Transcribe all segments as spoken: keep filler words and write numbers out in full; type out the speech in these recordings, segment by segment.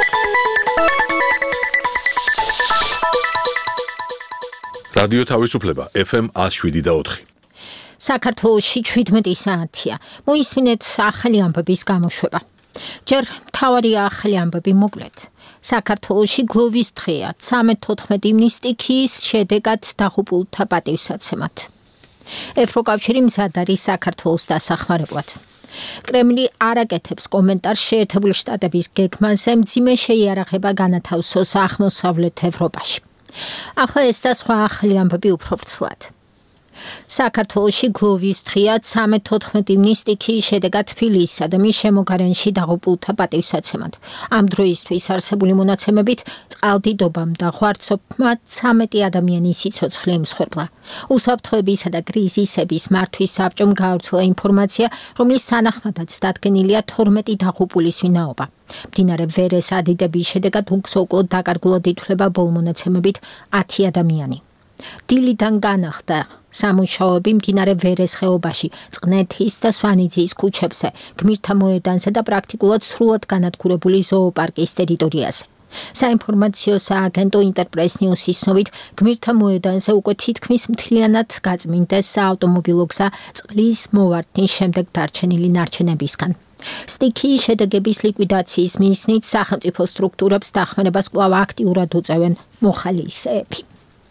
რადიო თავისუფლება ეფ ემ one oh seven და four. საქართველოში seventeen საათია. მოისმინეთ ახალი ამბების გამოშვება. ჯერ მთავარი ახალი ამბები მოკლედ. საქართველოში გლოვის დღეა, thirteen ივნის სტიქიის შედეგად დაღუპულთა პატივსაცემად. ევროკავშირი მზად არის საქართველოს დასახმარებლად. კრემლი არ აკეთებს კომენტარს შეერთებული შტატების გეგმაზე მძიმე შეიარაღება განათავსოს აღმოსავლეთ ევროპაში. ახლა ეს და სხვა ახალი ამბები უფრო ვრცლად. საქართველოში გლოვის დღეა thirteen ივნის სტიქიის შედეგად თბილისსა და მის შემოგარენში დაღუპულთა პატივსაცემად. ამ დროისთვის არსებული მონაცემებით წყალდიდობამ და ღვარცობმა thirteen ადამიანის სიცოცხლე იმსხვერპლა. უსაფრთხოებისა და კრიზისების მართვის საბჭომ გაავრცელა ინფორმაცია, რომლის თანახმადაც დადგენილია twelve დაღუპულის ვინაობა. მდინარე ვერეს ადიდების შედეგად უგზო-უკლოდ დაკარგულად ითვლება ბოლო მონაცემებით ten ადამიანი. დილიდან განახდა სამუშაოები მდინარე ვერეს ხეობაში, წყნეთის და სვანეთის ქუჩებზე, გმირთა მოედანზე და პრაქტიკულად სრულად განადგურებული ზოოპარკის ტერიტორიაზე. საინფორმაციო სააგენტო ინტერპრეს ნიუსის ცნობით, გმირთა მოედანზე უკვე თითქმის მთლიანად გაწმინდეს საავტომობილო გზა წყლის მოვარდნის შემდეგ დარჩენილი ნარჩენებისგან. სტიქიის შედეგების ლიკვიდაციის მიზნით სახელმწიფო სტრუქტურებს დახმარებას კვლავ აქტიურად უწევენ მოხალისეები.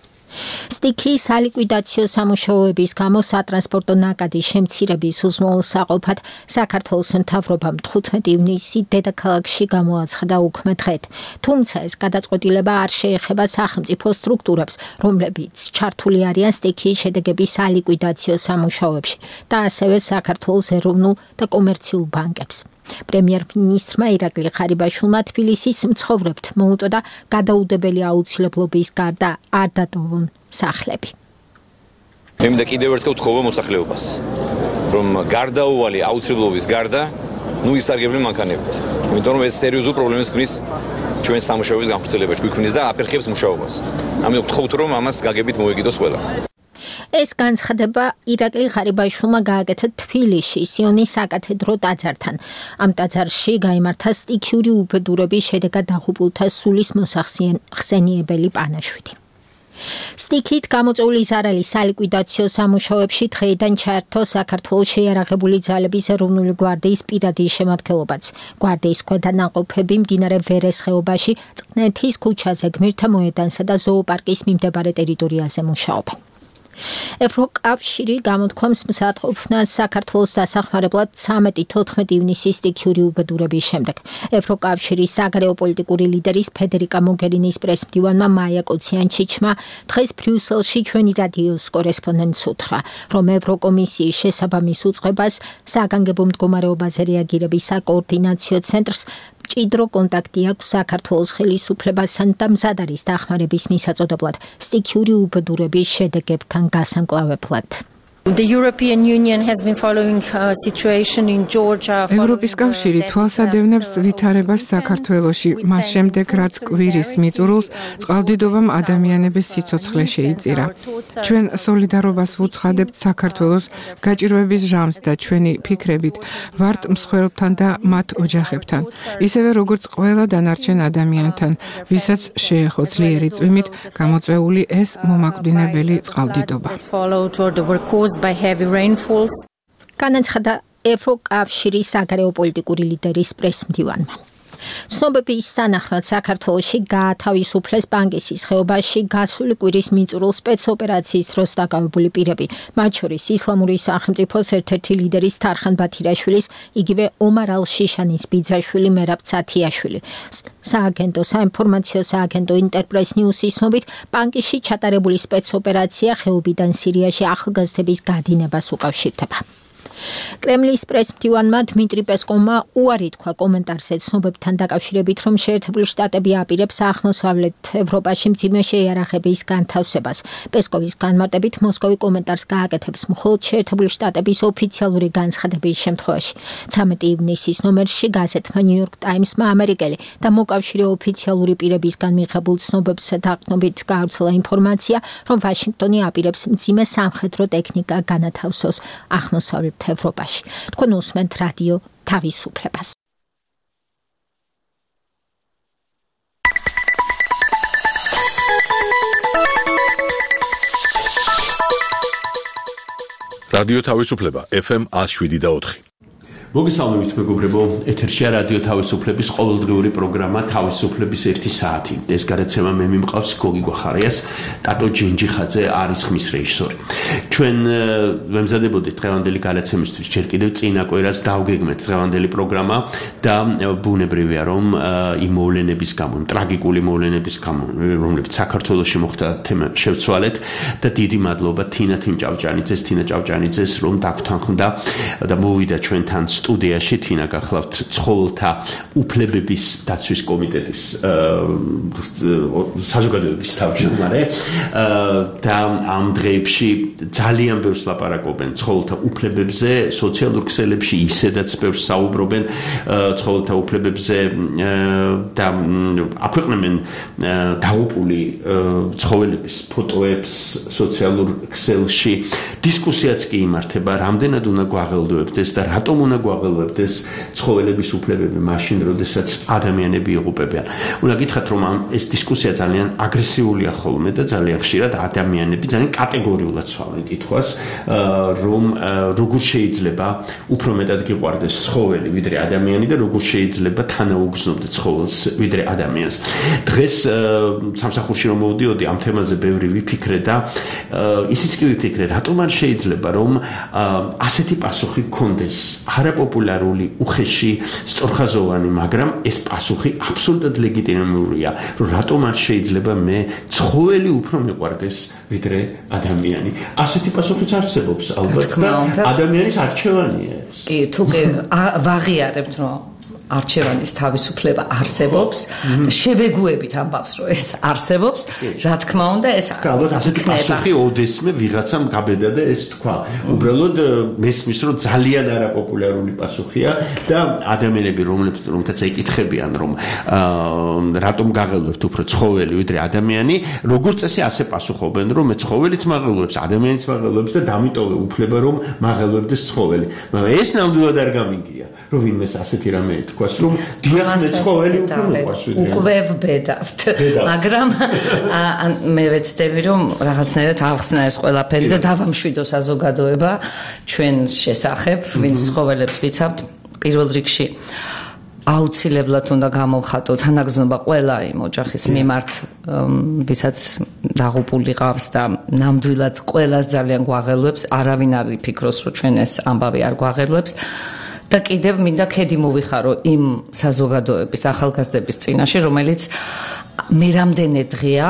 სტიქიის სალიკვიდაციო სამუშაოების გამო სატრანსპორტო ნაკადის შემცირების უზრუნველსაყოფად საქართველოს მთავრობამ fifteen ივნისი დედაქალაქში გამოაცხადა უქმე დღედ. თუმცა ეს გადაწყვეტილება არ შეეხება სახელმწიფო სტრუქტურებს, რომლებიც ჩართული არიან სტიქიის შედეგების სალიკვიდაციო სამუშაოებში და ასევე საქართველოს ეროვნულ და კომერციულ ბანკებს. პრემიერ-მინისტრმა ირაკლი ღარიბაშვილმა თბილისის მცხოვრებთ მოუწოდა გადაუდებელი აუცილებლობის გარდა არ დატოვონ სახლები. მე მინდა კიდევ ერთხელ ვთხოვო მოსახლეობას, რომ გარდაუვალი აუცილებლობის გარდა ნუ ისარგებლენ მანქანებით. იმიტომ რომ ეს სერიოზულ პრობლემას ქმნის ჩვენ სამუშაოების განხორციელებაში, გვიქმნის და აფერხებს მუშაობას. ამიტომ ვთხოვთ, რომ ამას გაგებით მოეკიდოს ყველა. ეს განცხადება ირაკლი ღარიბაშვილმა გააკეთა თბილისში სიონის საკათედრო ტაძართან. ამ ტაძარში გაიმართა სტიქიური უბედურების შედეგად დაღუპულთა სულის მოსახსენიებელი პანაშვიდი. სტიქიით გამოწვეული ზარალის სალიკვიდაციო სამუშაოებში დღეიდან ჩაერთო საქართველოს შეიარაღებული ძალების ეროვნული გვარდიის პირადი შემადგენლობაც. გვარდიის ქვედანაყოფები მდინარე ვერეს ხეობაში, წყნეთის ქუჩაზე, გმირთა მოედანსა და ზოოპარკის მიმდებარე ტერიტორიაზე მუშაობენ. ევროკავშირი გამოთქვამს მზადყოფნას საქართველოს დასახმარებლად thirteen ივნისის სტიქიური უბედურების შემდეგ. ევროკავშირის საგარეო პოლიტიკური ლიდერის ფედერიკა მოგერინის პრესმდივანმა მაია კოციანჩიჩმა დღეს ბრიუსელში ჩვენი რადიოს კორესპონდენტს უთხრა, რომ ევროკომისიის შესაბამის უწყებას საგანგებო მდგომარეობაზე რეაგირების საკოორდინაციო ცენტრს მჭიდრო კონტაქტი აქვს საქართველოს ხელისუფლებასთან და მზად არის დახმარების მისაწოდებლად სტიქიური უბედურების შედეგებთან გასამკლავებლად. The European Union has been following a situation in Georgia. ევროპის კავშირი თვალსადევნებს ვითარებას საქართველოში, მას შემდეგ რაც კვირის მიწურულს წყალდიდობამ ადამიანების სიცოცხლე შეიწირა. ჩვენ სოლიდარობას ვუცხადებთ საქართველოს გაჭირვების ჟამს და ჩვენი ფიქრებით ვართ მსხვერპლთან და მათ ოჯახებთან, ისევე როგორც ყველა დანარჩენ ადამიანთან, ვისაც შეეხო ძლიერი წვიმით გამოწვეული ეს მომაკვდინებელი წყალდიდობა. by heavy rainfalls. განაცხადა ევროკავშირის საგარეო პოლიტიკური ლიდერის პრესმდივანმა. ცნობების თანახმად საქართველოში გაათავისუფლეს პანგესის ხეობაში გასული კვირის მიწურულ სპეცოპერაციის დროს დაკავებული პირები, მათ შორის ისლამური სახელმწიფოს ერთ-ერთი ლიდერის თარხან ბათირაშვილის, იგივე ომარ ალ-შიშანის ბიძაშვილი მერაბ ცათიაშვილი. სააგენტო საინფორმაციო სააგენტო ინტერპრეს ნიუსის ცნობით, პანგეში ჩატარებული სპეცოპერაცია ხეობიდან სირიაში ახალგაზრდების გადინებას უკავშირდება. კრემლის პრესმდივანმა დმიტრი პესკოვმა უარი თქვა კომენტარზე ცნობებთან დაკავშირებით, რომ შეერთებული შტატები აპირებს აღმოსავლეთ ევროპაში მძიმე შეიარაღების განთავსებას. პესკოვის განმარტებით მოსკოვი კომენტარს გააკეთებს მხოლოდ შეერთებული შტატების ოფიციალური განცხადების შემთხვევაში. thirteen ივნისის ნომერში გაზეთმა New York Times-მა ამერიკელი და მოკავშირე ოფიციალური პირებისგან მიღებულ ცნობებს დაყრდნობით გაავრცელა ინფორმაცია, რომ ვაშინგტონი აპირებს მძიმე სამხედრო ტექნიკა განათავსოს აღმოსავლეთ ევროპაში. თქვენ უსმენთ რადიო თავისუფლებას. რადიო თავისუფლება ეფ ემ one oh seven point four. მოგესალმებით მეგობრებო, ეთერშია რადიო თავისუფლების ყოველდღიური პროგრამა თავისუფლების ერთი საათი. ეს გადაცემა მე მიმყავს გოგი გვახარიას, ტატო ჯინჯიხაძე არის ხმის რეჟისორი. ჩვენ ვემზადებოდით დღევანდელი გადაცემისთვის, ჯერ კიდევ წინა კვირას დავგეგმეთ დღევანდელი პროგრამა და ბუნებრივია რომ იმ მოვლენების გამო, ტრაგიკული მოვლენების გამო, რომლებიც საქართველოში მოხდა თემა შევცვალეთ და დიდი მადლობა თინა თინჭავჭანიძეს, თინა ჭავჭანიძეს რომ დაგთანხმდა და მოვიდა ჩვენთან სტუდიაში თინა გახლავთ ცხოველთა უფლებების დაცვის კომიტეტის საზოგადოების თავმჯდომარე და ამ დღეებში ძალიან ბევრს ლაპარაკობენ ცხოველთა უფლებებზე სოციალურ ქსელებში ისედაც ბევრს საუბრობენ ცხოველთა უფლებებზე და აქვეყნებენ დაუპული ცხოველების ფოტოებს სოციალურ ქსელში დისკუსიაც კი იმართება რამდენად უნდა გვაღელვებდეს და რატომ უნდა გვაღელვებდეს ცხოველების უფლებები მაშინ, როდესაც ადამიანები იღუპებიან. უნდა გითხრათ, რომ ეს დისკუსია ძალიან აგრესიულია ხოლმე და ძალიან ხშირად ადამიანები ძალიან კატეგორიულად ცვალენ კითხვას, რომ როგორ შეიძლება უფრო მეტად გიყვარდეს ცხოველი ვიდრე ადამიანი და როგორ შეიძლება თანაუგზნობდეს ცხოველს ვიდრე ადამიანს. დღეს სამსახურში რომ მოვდიოდი ამ თემაზე ბევრი ვიფიქრე და ისიც კი ვიფიქრე, რატომ არ შეიძლება რომ ასეთი პასუხი გქონდეს არაპოპულარული, უხეში, სწორხაზოვანი, მაგრამ ეს პასუხი აბსოლუტურად ლეგიტიმურია, რომ რატომ არ შეიძლება მე ცხოველი უფრო მიყვარდეს ვიდრე ადამიანი. ასეთი პასუხიც არსებობს ალბათ და ადამიანის არჩევანია ეს. კი, თუ ვაღიარებთ, რომ არჩევანის თავისუფლება არსებობს და შევეგუებით ამბავს რომ ეს არსებობს, რა თქმა უნდა ეს ალბათ ასეთი პასუხი ოდესმე ვიღაცამ გაბედა და ეს თქვა. უბრალოდ მესმის რომ ძალიან არაპოპულარული პასუხია და ადამიანები რომლებსაც ეკითხებიან რომ რატომ გაღელვებთ უფრო ცხოველი ვიდრე ადამიანი, როგორც წესი ასე პასუხობენ რომ მე ცხოველიც მაღელვებს, ადამიანიც მაღელვებს და დამიტოვე უფლება რომ მაღელვებდეს ცხოველი. მაგრამ ეს ნამდვილად არ გამიგია, რომ ვინმეს ასეთი რამე თქვას რომ დიახ მე ცხოველი უფრო მიყვარს ვიდრე უკვე ვბედავთ მაგრამ მე ვეცდები რომ რაღაცნაირად აღხსნა ეს ყველაფერი და დავამშვიდო საზოგადოება ჩვენს შესახებ ვინც ცხოველებს ვიცავთ პირველ რიგში აუცილებლად უნდა გამოვხატო თანაგზნობა ყველა იმ ოჯახის მიმართ ვისაც დაღუპული ყავს და ნამდვილად ყველას ძალიან გვაღელვებს არავინ არ იფიქროს რომ ჩვენ ეს ამბავი არ გვაღელვებს და კიდევ მინდა ქედი მოვიხარო იმ საზოგადოების ახალგაზრდების წინაშე, რომელიც მე რამდენი დღეა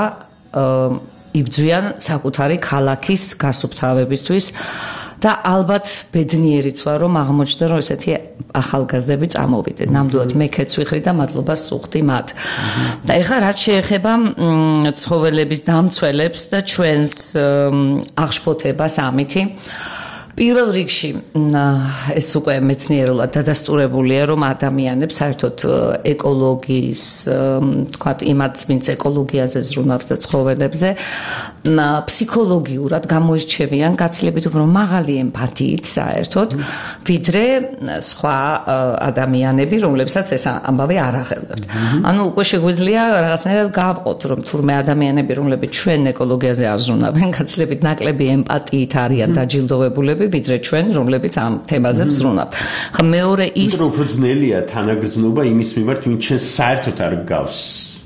იბრძვიან საკუთარი ქალაქის გასუფთავებისთვის და ალბათ ბედნიერიც ვარ, რომ აღმოჩნდა, რომ ესეთი ახალგაზრდები წამოვიდნენ. ნამდვილად მე ქედს ვიხრი და მადლობას ვუხდი მათ. და ეხლა რაც შეეხება ცხოველების დამცველებს და ჩვენს აღშფოთებას ამითი პირველ რიგში ეს უკვე მეცნიერულად დადასტურებულია რომ ადამიანებს საერთოდ ეკოლოგიის თქვათ იმათ ვინც ეკოლოგიაზე ზრუნავს და ცხოველებზე ფსიქოლოგიურად გამოირჩევიან გაცილებით უფრო მაღალი ემპათიით საერთოდ ვიდრე სხვა ადამიანები რომლებსაც ეს ამბავი არ აღელვებთ. ანუ უკვე შეგვიძლია რაღაცნაირად გავყოთ რომ თურმე ადამიანები რომლებიც ჩვენ ეკოლოგიაზე არ ზრუნავენ გაცილებით ნაკლები ემპათიით არიან დაჯილდოვებულები ვიდრე ჩვენ რომლებიც ამ თემაზე ვზრუნავთ. ხა მეორე ის უფრო ძნელია თანაგრძნობა იმის მიმართ ვინც ჩვენ საერთოდ არ გავს.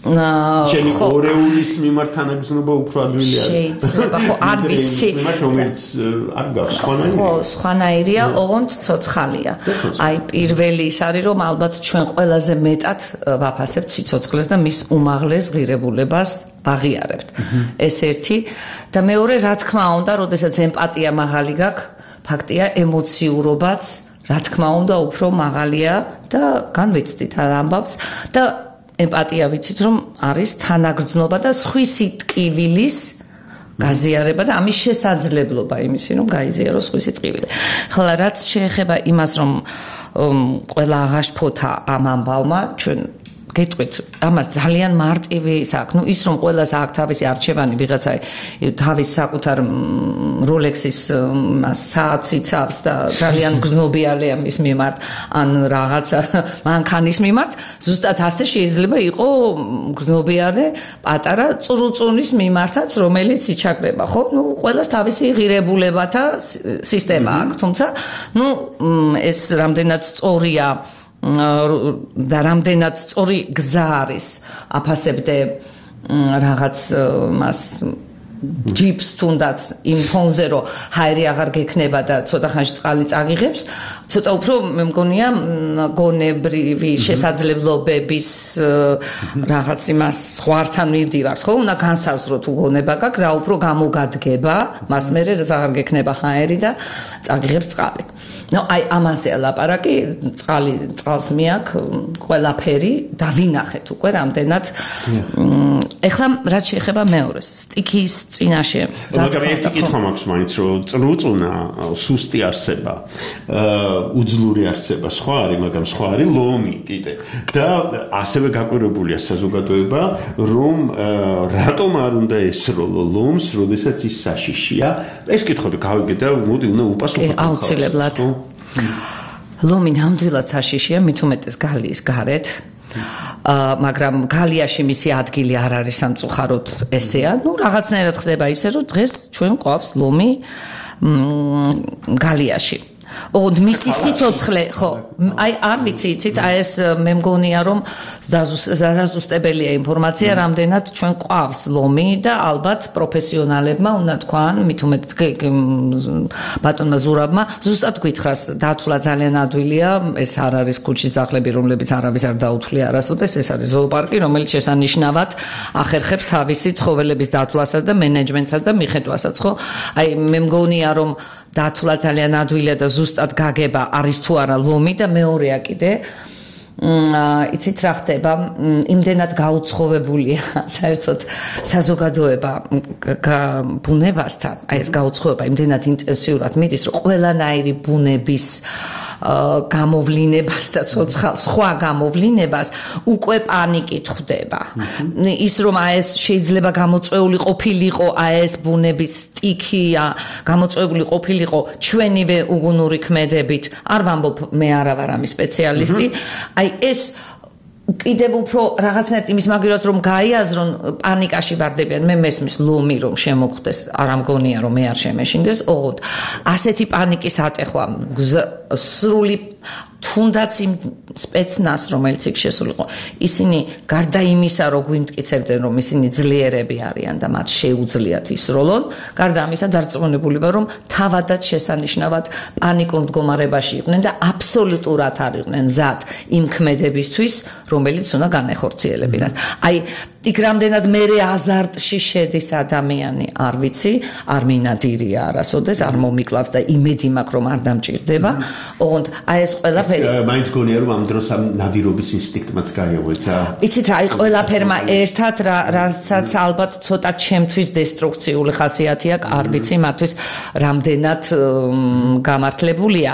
ჩემი ორეულის მიმართ თანაგრძნობა უფრო ადვილი არის. შეიძლება ხო არ ვიცი. რომელიც არ გავს სხვანაირია. ხო, სხვანაირია, ოღონდ ცოცხალია. აი პირველი ის არის რომ ალბათ ჩვენ ყველაზე მეტად ვაფასებთ სიცოცხლეს და მის უმაღლეს ღირებულებას ვაღიარებთ. ეს ერთი და მეორე რა თქმა უნდა, როდესაც ემპათია მაღალი გაქვს ფაქტია ემოციურობაც რა თქმა უნდა უფრო მაღალია და განვიცდით ამბავს და ემპათია ვიცით რომ არის თანაგრძნობა და სხვისი ტკივილის გაზიარება და ამის შესაძლებლობა იმისი რომ გაიზიაროს სხვისი ტკივილი. ხოლო რაც შეეხება იმას რომ ყველა აღაშფოთა ამ ამბავმა ჩვენ გეტყვით, ამას ძალიან მარტივი საქმე. ნუ ის რომ ყველას აქვს თავისი არჩევანი, ვიღაცა თავის საკუთარ Rolex-ის საათს იცავს და ძალიან გზნობიალია მის მიმართ, ან რაღაცა მანქანის მიმართ, ზუსტად ასე შეიძლება იყო გზნობიარე პატარა წრუწუნის მიმართაც, რომელიც იჩაგრება, ხო? ნუ ყველას თავისი ღირებულებათა სისტემა აქვს, თუმცა ნუ ეს რამდენად სწორია და რამდენად სწორი გზა არის აფასებდე რაღაც მას ჯიპს თუნდაც იმ ფონზე რომ ჰაერი აღარ გექნება და ცოტა ხანში წყალი წაღიღებს ცოტა უფრო მე მგონია გონებრივი შესაძლებლობების რაღაც იმას ზღვართან მივდივართ ხო უნდა განსაზღვრო თუ გონება გაქვს რა უფრო გამოგადგება მას მერე რაც აღარ გექნება ჰაერი და წაღიღებს წყალი ნუ აი ამაზე ლაპარაკი წყალი წყალს მიაქვს ყველაფერი და ვინახეთ უკვე რამდენად ეხლა რაც შეეხება მეორეს სტიქის წინაშე მაგრამ ერთი კითხვა მაქვს მაინც რომ წრუწუნა სუსტი არსება უძლური არსება სხვა არის მაგრამ სხვა არის ლომი კიდე და ასევე გაკვირვებულია საზოგადოება რომ რატომ არ უნდა ესროლო ლომს როდესაც ის საშიშია ეს კითხვები გავიგე და მოდი უნდა უპასუხო აუცილებლად ლომი ნამდვილად საშიშია მით უმეტეს გალიის გარეთ აა მაგრამ გალიაში მისი ადგილი არ არის სამწუხაროდ ესეა ნუ რაღაცნაირად ხდება ისე რომ დღეს ჩვენ ყავს ლომი გალიაში ოღონდ მისი სიცოცხლე ხო აი არ ვიცი იცით აი ეს მე მგონია რომ დაზუსტებელია ინფორმაცია რამდენად ჩვენ ყავს ლომი და ალბათ პროფესიონალებმა უნდა თქვან მით უმეტეს ბატონმა ზურაბმა ზუსტად გითხრას დათვლა ძალიან ადვილია ეს არ არის ქუჩის ძაღლები რომლებიც არავის არ დაუთვლია არასოდეს ეს არის ზოოპარკი რომელიც შესანიშნავად ახერხებს თავისი ცხოველების დათვლასაც და მენეჯმენტსაც და მიხედვასაც ხო აი მე მგონია რომ დათვლა ძალიან ადვილია და ზუსტად გაგება არის თუ არა ლომი და მეორეა კიდე იცით რა ხდება იმდენად გაუცხოვებულია საერთოდ საზოგადოება ბუნებასთან აი ეს გაუცხოვება იმდენად ინტენსიურად მიდის რომ ყველანაირი ბუნების გამოვლინებას და ცოცხალ სხვა გამოვლინებას უკვე პანიკით ხვდება. ის რომ აი ეს შეიძლება გამოწვეული ყოფილიყო აი ეს ბუნების სტიქია, გამოწვეული ყოფილიყო ჩვენივე უგუნური ქმედებით. არ ვამბობ მე არა ვარ ამის სპეციალისტი. აი ეს კიდევ უფრო რაღაცნაირად იმის მაგალითად რომ გაიაზრონ პანიკაში ვარდებიან მე მესმის ლომი რომ შემოგხვდეს არ ამგონია რომ მე არ შემეშინდეს ოღონდ ასეთი პანიკის ატეხვა სრული თუნდაც იმ სპეცნას რომელიც იქ შესულიყო ისინი გარდა იმისა რომ გვიმტკიცებდნენ რომ ისინი ძლიერები არიან და მათ შეუძლიათ ისროლონ გარდა ამისა დარწმუნებული ვარ რომ თავადაც შესანიშნავად პანიკურ მდგომარეობაში იყვნენ და აბსოლუტურად არ იყვნენ მზად იმ ქმედებისთვის რომელიც უნდა განეხორციელებინათ აი იქ რამდენად მერე აზარტში შედის ადამიანი არ ვიცი არ მინადირია არასოდეს არ მომიკლავს და იმედი მაქვს რომ არ დამჭირდება ოღონდ აი ეს ყველა მაინც გონია რომ ამ დროს ამ ნადირობის ინსტინქტმაც გაიღვეცა. იცით რა, აი ყველაფერმა ერთად რასაც ალბათ ცოტა ჩემთვის დესტრუქციული ხასიათი აქვს, არ ვიცი მათთვის რამდენად გამართლებულია.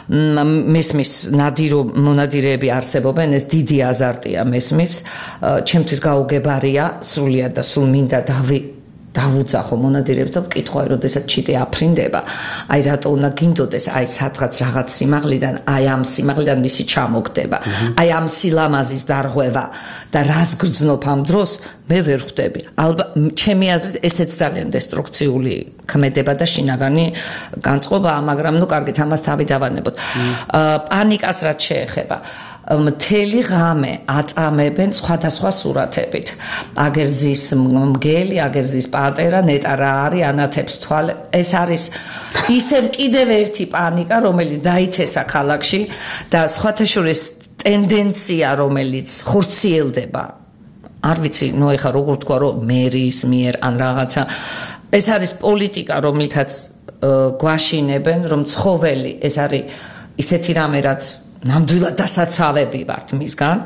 მესმის ნადირო მონადირეები არსებობენ, ეს დიდი აზარტია მესმის, ჩემთვის გაუგებარია, სრულიად და სულ მინდა დავი დავუძახო მონადირეებს და ვკითხავ, როდესაც ჩიტი აფრინდება, აი რატო უნდა გინდოდეს, აი სადღაც რაღაც სიმაღლიდან, აი ამ სიმაღლიდან მისი ჩამოგდება, აი ამ სილამაზის დარღვევა და რას გრძნობ ამ დროს, მე ვერ ხვდები. ალბათ ჩემი აზრით ესეც ძალიან დესტრუქციული ქმედება და შინაგანი განწყობაა, მაგრამ ნუ კარგით, ამას თავი დავანებოთ. პანიკას რაც შეეხება მთელი ღამე აწამებენ სხვადასხვა სურათებით. აგერზის მგელი, აგერზის პატერა, ნეტა რა არის, ანათებს თვალე. ეს არის ისევ კიდევ ერთი პანიკა, რომელიც დაითესა ქალაქში და სხვათა შორის ტენდენცია, რომელიც ხორციელდება. არ ვიცი, ნუ ეხა როგორ თქვა, რომ მერის მიერ ან რაღაცა ეს არის პოლიტიკა, რომელთაც გვაშინებენ, რომ ცხოველი ეს არის ისეთი რამე, რაც ნამდვილად დასაცავები ვართ მისგან.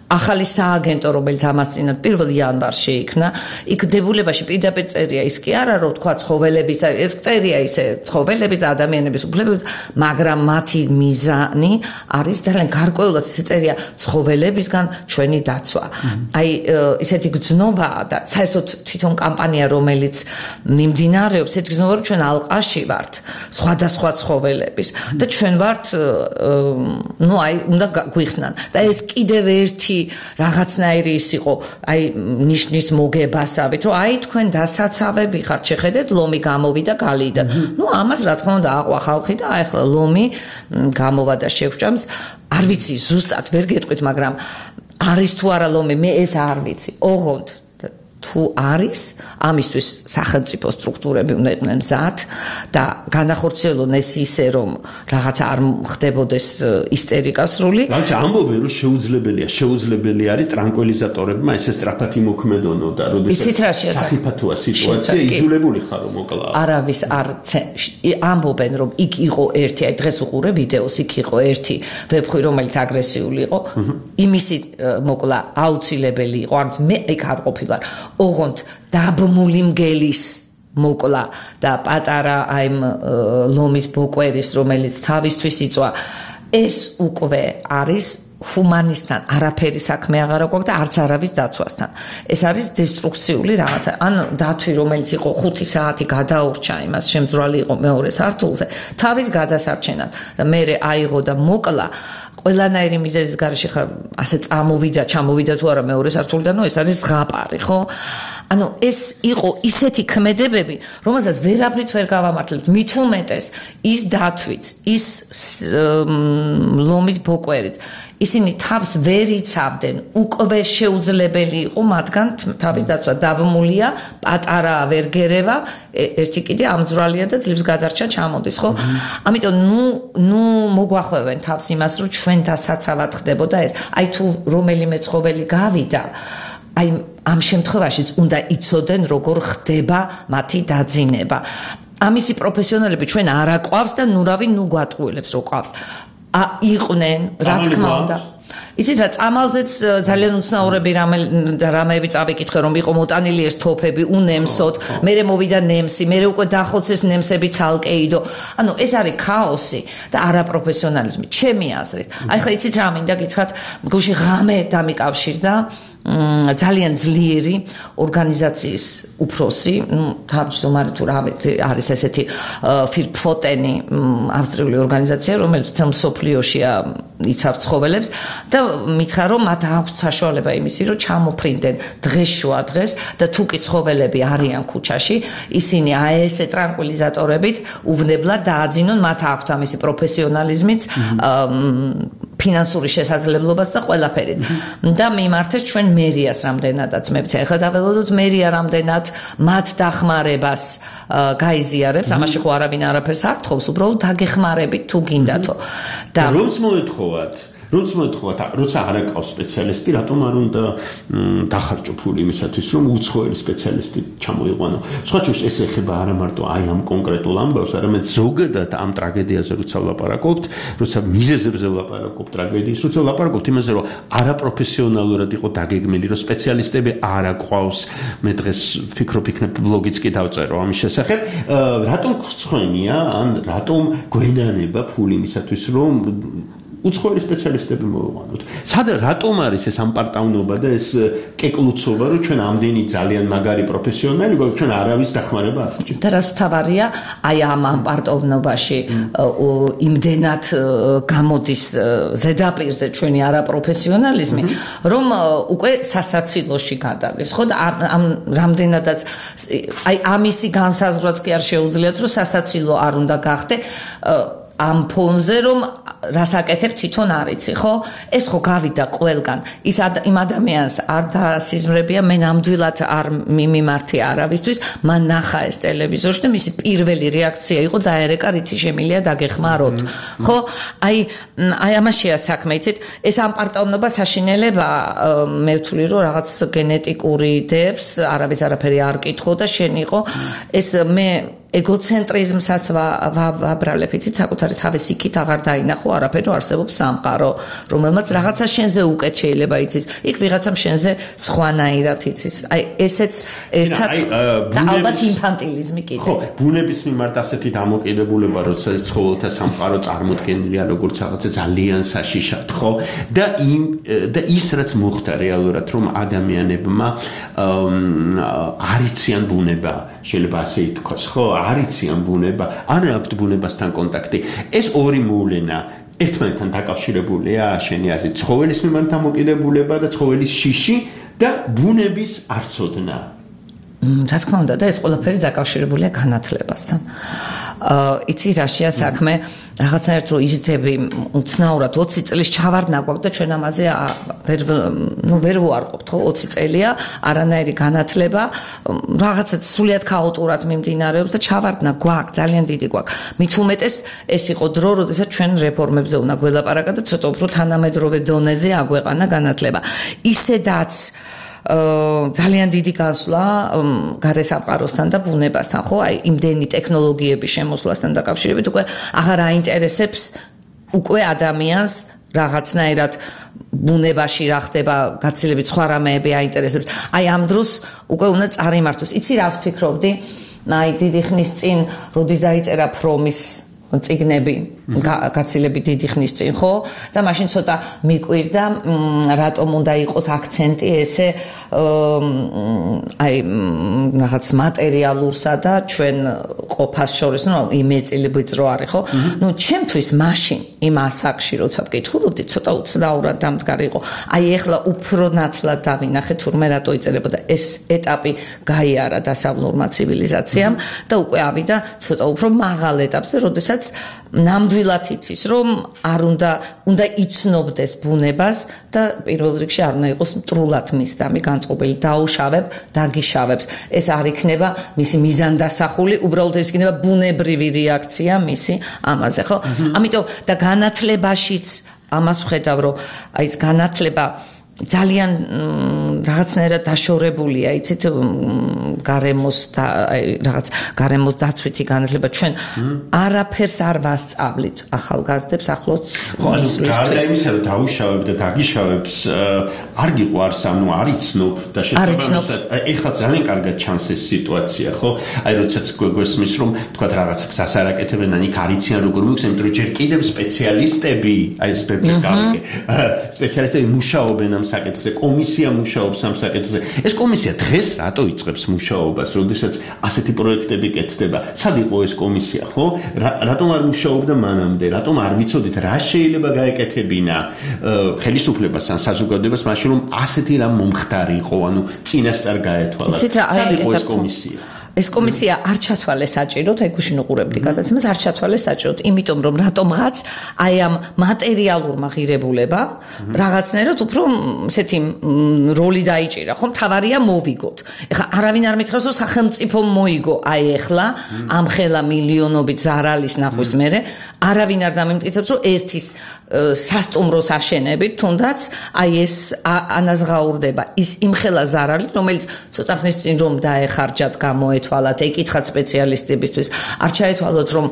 ახალი სააგენტო, რომელიც ამას წინათ პირველ იანვარში იქნა, იქ დებულებაში პირდაპირ წერია ის კი არა, რომ თქვა ცხოველების და ეს წერია ისე ცხოველების და ადამიანების უფლებებით, მაგრამ მათი მიზანი არის ძალიან გარკვეულად ისე წერია ცხოველებისგან ჩვენი დაცვა. აი ისეთი გზნობაა და საერთოდ თვითონ კამპანია, რომელიც მიმდინარეობს, ისეთი გზნობა, რომ ჩვენ ალყაში ვართ სხვადასხვა ცხოველების და ჩვენ ვართ ნუ აი უნდა გვიხსნან და ეს კიდევ ერთი რაღაცნაირი ის იყო აი ნიშნის მოგებასავით რომ აი თქვენ დასაცავები ხართ შეხედეთ ლომი გამოვიდა გალიდა ნუ ამას რა თქმა უნდა აყვა ხალხი და აი ახლა ლომი გამოვა და შევჭამს არ ვიცი ზუსტად ვერ გეტყვით მაგრამ არის თუ არა ლომი მე ეს არ ვიცი ოღონდ თუ არის ამისთვის სახელმწიფო სტრუქტურები უნდა იყვნენ მზად და განახორციელონ ეს ისე რომ რაღაც არ ხდებოდეს ისტერიკა სრული. რაც ამბობენ რომ შეუძლებელია, შეუძლებელი არის ტრანკვილიზატორებმა ესე სწრაფად იმოქმედონო და როდესაც სახიფათოა სიტუაცია იძულებული ხარ რომ მოკლა. არავის არ ამბობენ რომ იქ იყო ერთი აი დღეს უყურე ვიდეოს იქ იყო ერთი ვებხვი რომელიც აგრესიული იყო იმისი მოკლა აუცილებელი იყო არ მე იქ არ ყოფილვარ ოღონდ დაბმული მგელის მოკლა და პატარა აი ლომის ბოკვერის რომელიც თავისთვის იწვა ეს უკვე არის ჰუმანისტთან არაფერი საქმე აღარ აქვს და არც არავის დაცვასთან ეს არის დესტრუქციული რაღაცა ან დათვი რომელიც იყო ხუთი საათი გადაურჩა იმას შემძვრალი იყო მეორე სართულზე თავის გადასარჩენად და მე აიღო და მოკლა ყველანაირი მიზეზის გარეშე ხა ასე წამოვიდა, ჩამოვიდა თუ არა მეორე სართულიდან, ნუ ეს არის ზღაპარი, ხო? ანუ ეს იყო ისეთი ქმედებები, რომელსაც ვერაფრით ვერ გავამართლებთ. მით უმეტეს ის დათვით, ის ლომის ბოკვერიც, ისინი თავს ვერ იცავდნენ, უკვე შეუძლებელი იყო მათგან თავის დაცვა დაბმულია, პატარა ვერ გერევა, ერთი კიდე ამძვრალია და ძლივს გადარჩა ჩამოდის, ხო? ამიტომ ნუ ნუ მოგვახვევენ თავს იმას, რომ ჩვენ დასაცავად ხდებოდა ეს. აი თუ რომელიმე ცხოველი გავიდა, აი ამ შემთხვევაშიც უნდა იცოდნენ როგორ ხდება მათი დაძინება. ამისი პროფესიონალები ჩვენ არ აყვავს და ნურავი ნუ გვატყუილებს რო ყავს. ა იყვნენ, რა თქმა უნდა. იცით რა წამალზეც ძალიან უცნაურები რამეები წავიკითხე რომ იყო მოტანილი ეს თოფები უნემსოდ, მერე მოვიდა ნემსი, მერე უკვე დახოცეს ნემსები ცალკე იდო. ანუ ეს არის ქაოსი და არაპროფესიონალიზმი, ჩემი აზრით. აი ხა იცით რა მინდა გითხრათ, გუშინ ღამე დამიკავშირდა ძალიან ძლიერი ორგანიზაციის უფროსი, ну, თავმჯდომარე თუ რა არის ესეთი ფირფოტენი ავსტრიული ორგანიზაცია, რომელიც თელ მსოფლიოშია იცავს ცხოველებს და მითხრა რომ მათ აქვს საშუალება იმისი, რომ ჩამოფრინდნენ დღეს შუა დღეს და თუ კი ცხოველები არიან ქუჩაში, ისინი აი ესე ტრანკვილიზატორებით უვნებლად დააძინონ, მათ აქვს ამისი პროფესიონალიზმიც, ფინანსური შესაძლებლობაც და ყველაფერით. და მიმართეს ჩვენ მერიას რამდენადაც მე ვცე. ახლა დაველოდოთ მერია რამდენად მათ დახმარებას გაიზიარებს, ამაში ხო არავინ არაფერს არ თხოვს, უბრალოდ დაგეხმარებით თუ გინდათო. და რომც მოეთხოვათ როცა მოთხოვათ, როცა არ აკავს სპეციალისტი, რატომ არ უნდა დახარჯო ფული იმისათვის, რომ უცხოელი სპეციალისტი ჩამოიყვანო. სხვაჩვენს ეს ეხება არა მარტო აი ამ კონკრეტულ ამბავს, არამედ ზოგადად ამ ტრაგედიაზე როცა ვლაპარაკობთ, როცა მიზეზებზე ვლაპარაკობთ ტრაგედიის, როცა ვლაპარაკობთ იმაზე, რომ არაპროფესიონალურად იყო დაგეგმილი, რომ სპეციალისტები არ აყვავს. მე დღეს ვფიქრობ, იქნებ ბლოგიც კი დავწერო ამის შესახებ. რატომ გსხვენია, ან რატომ გვენანება ფული იმისათვის, რომ უცხოელი სპეციალისტები მოვიყვანოთ. სადა რატომ არის ეს ამპარტავნობა და ეს კეკლუცობა, რომ ჩვენ ამდენი ძალიან მაგარი პროფესიონალი გვაქვს, ჩვენ არავის დახმარება არ ვჭირდება. და რაც თავარია, აი ამ ამპარტავნობაში იმდენად გამოდის ზედაპირზე ჩვენი არაპროფესიონალიზმი, რომ უკვე სასაცილოში გადადის. ხო და ამ რამდენადაც აი ამისი განსაზღვრაც კი არ შეუძლიათ, რომ სასაცილო არ უნდა გახდე ამ ფონზე რომ რასაკეთებ თვითონ არიცი, ხო? ეს ხო გავიდა ყველგან. ის იმ ადამიანს არ დაასიზმრებია, მე ნამდვილად არ მიმართი არავისთვის, მან ნახა ეს ტელევიზორში და მისი პირველი რეაქცია იყო დაერეკა რითი შემილია დაგეხმაროთ. ხო? აი აი ამაშია საქმე, იცით? ეს ამპარტავნობა საშინელება, მე ვთვლი რომ რაღაც გენეტიკური დევს, არავის არაფერი არ კითხო და შენ იყო ეს მე ეგოცენტრიზმსაც ვაბრალებ, იცით, საკუთარი თავის იქით აღარ დაინახო, არაფერი არსებობს სამყარო, რომელმაც რაღაცა შენზე უკეთ შეიძლება იცის, იქ ვიღაცამ შენზე სხვანაირად იცის. აი, ესეც ერთად და ალბათ ინფანტილიზმი კიდე. ხო, ბუნების მიმართ ასეთი დამოკიდებულება, როცა ცხოველთა სამყარო წარმოქმნილია როგორც რაღაცა ძალიან საშიშად, ხო? და იმ და ის რაც მოხდა რეალურად, რომ ადამიანებმა არიციან ბუნება, შეიძლება ასე ითქვას, ხო? არიციან ბუნება, არ აქვთ ბუნებასთან კონტაქტი. ეს ორი მოვლენა ერთმანეთთან დაკავშირებულია, შენი აზრით, ცხოველის მიმართ დამოკიდებულება და ცხოველის შიში და ბუნების არცოდნა. რა თქმა უნდა, და ეს ყველაფერი დაკავშირებულია განათლებასთან. აა, იცი რაშია საქმე, რაღაცნაირად რომ იზრდები უცნაურად ოცი წლის ჩავარდნა გვაქვს და ჩვენ ამაზე ვერ ნუ ვერ ვუარყოფთ, ხო, ოცი წელია, არანაირი განათლება, რაღაცა სულიად ქაოტურად მიმდინარეობს და ჩავარდნა გვაქვს, ძალიან დიდი გვაქვს. მით უმეტეს ეს იყო დრო, როდესაც ჩვენ რეფორმებზე უნდა გველაპარაკა და ცოტა უფრო თანამედროვე დონეზე აგვეყანა განათლება. ისედაც ძალიან დიდი გასვლა გარესამყაროსთან და ბუნებასთან, ხო? აი, იმდენი ტექნოლოგიების შემოსვლასთან დაკავშირებით უკვე აღარ აინტერესებს უკვე ადამიანს რაღაცნაირად ბუნებაში რა ხდება, გაცილებით სხვა რამეები აინტერესებს. აი, ამ დროს უკვე უნდა წარიმართოს. იცი რას ვფიქრობდი? აი, დიდი ხნის წინ, როდის დაიწერა ფრომის წიგნები, გაცილებით დიდი ხნის წინ, ხო? და მაშინ ცოტა მიკვირდა, რატომ უნდა იყოს აქცენტი ესე აი რაღაც მატერიალურსა და ჩვენ ყოფას შორის, ნუ იმეწილი ვიწრო არის, ხო? ნუ ჩემთვის მაშინ იმ ასაკში, როცა ვკითხულობდი, ცოტა უცნაურად დამდგარი იყო. აი ეხლა უფრო ნათლად დავინახე თურმე რატო იწერებოდა ეს ეტაპი გაიარა დასავლურმა ცივილიზაციამ და უკვე ავიდა ცოტა უფრო მაღალ ეტაპზე, როდესაც ნამდვილად იცის, რომ არ უნდა უნდა იცნობდეს ბუნებას და პირველ რიგში არ უნდა იყოს მტრულად მისდამი განწყობილი, დაუშავებ, დაგიშავებს. ეს არ იქნება მისი მიზანდასახული, უბრალოდ ეს იქნება ბუნებრივი რეაქცია მისი ამაზე, ხო? ამიტომ და განათლებაშიც ამას ვხედავ, რომ აი ეს განათლება ძალიან რაღაცნაირად დაშორებულია, იცით, გარემოს და აი რაღაც გარემოს დაცვითი განათლება ჩვენ არაფერს არ ვასწავლით ახალგაზრდებს ახლოს. ხო, ანუ გარდა იმისა, რომ დაუშავებ და დაგიშავებს, არ გიყვარს, ანუ არ იცნობ და შესაბამისად ეხლა ძალიან კარგად ჩანს ეს სიტუაცია, ხო? აი როდესაც გვესმის, რომ თქვა რაღაცა გზას არ აკეთებენ, ან იქ არიციან როგორ მოიქს, იმიტომ რომ ჯერ კიდევ სპეციალისტები, აი ეს ბევრი კარგი სპეციალისტები მუშაობენ ამ საკითხზე, კომისია მუშაობს ამ საკითხზე. ეს კომისია დღეს რატო იწყებს მუშაობას, როდესაც ასეთი პროექტები კეთდება? სად იყო ეს კომისია, ხო? რატომ არ მუშაობდა მანამდე? რატომ არ ვიცოდით რა შეიძლება გაეკეთებინა ხელისუფლებას ან საზოგადოებას, მაშინ რომ ასეთი რამ მომხდარი იყო, ანუ წინასწარ გაეთვალა? სად იყო ეს კომისია? ეს კომისია არ ჩათვალეს საჭიროდ, აი გუშინ უყურებდი გადაცემას, არ ჩათვალეს საჭიროდ, იმიტომ რომ რატომღაც აი ამ მატერიალურმა ღირებულებამ რაღაცნაირად უფრო ესეთი როლი დაიჭირა, ხო? მთავარია მოვიგოთ. ეხლა არავინ არ მითხრობს, რომ სახელმწიფო მოიგო აი ეხლა ამ ხელა მილიონობით ზარალის ნახვის მერე, არავინ არ დამიმტკიცებს, რომ ერთის სასტუმროს აშენებით, თუნდაც აი ეს ანაზღაურდება ის იმხელა ზარალი, რომელიც ცოტა ხნის წინ რომ დაეხარჯათ გამოეთ თვალათ ეკითხათ სპეციალისტებისთვის არ ჩაეთვალოთ რომ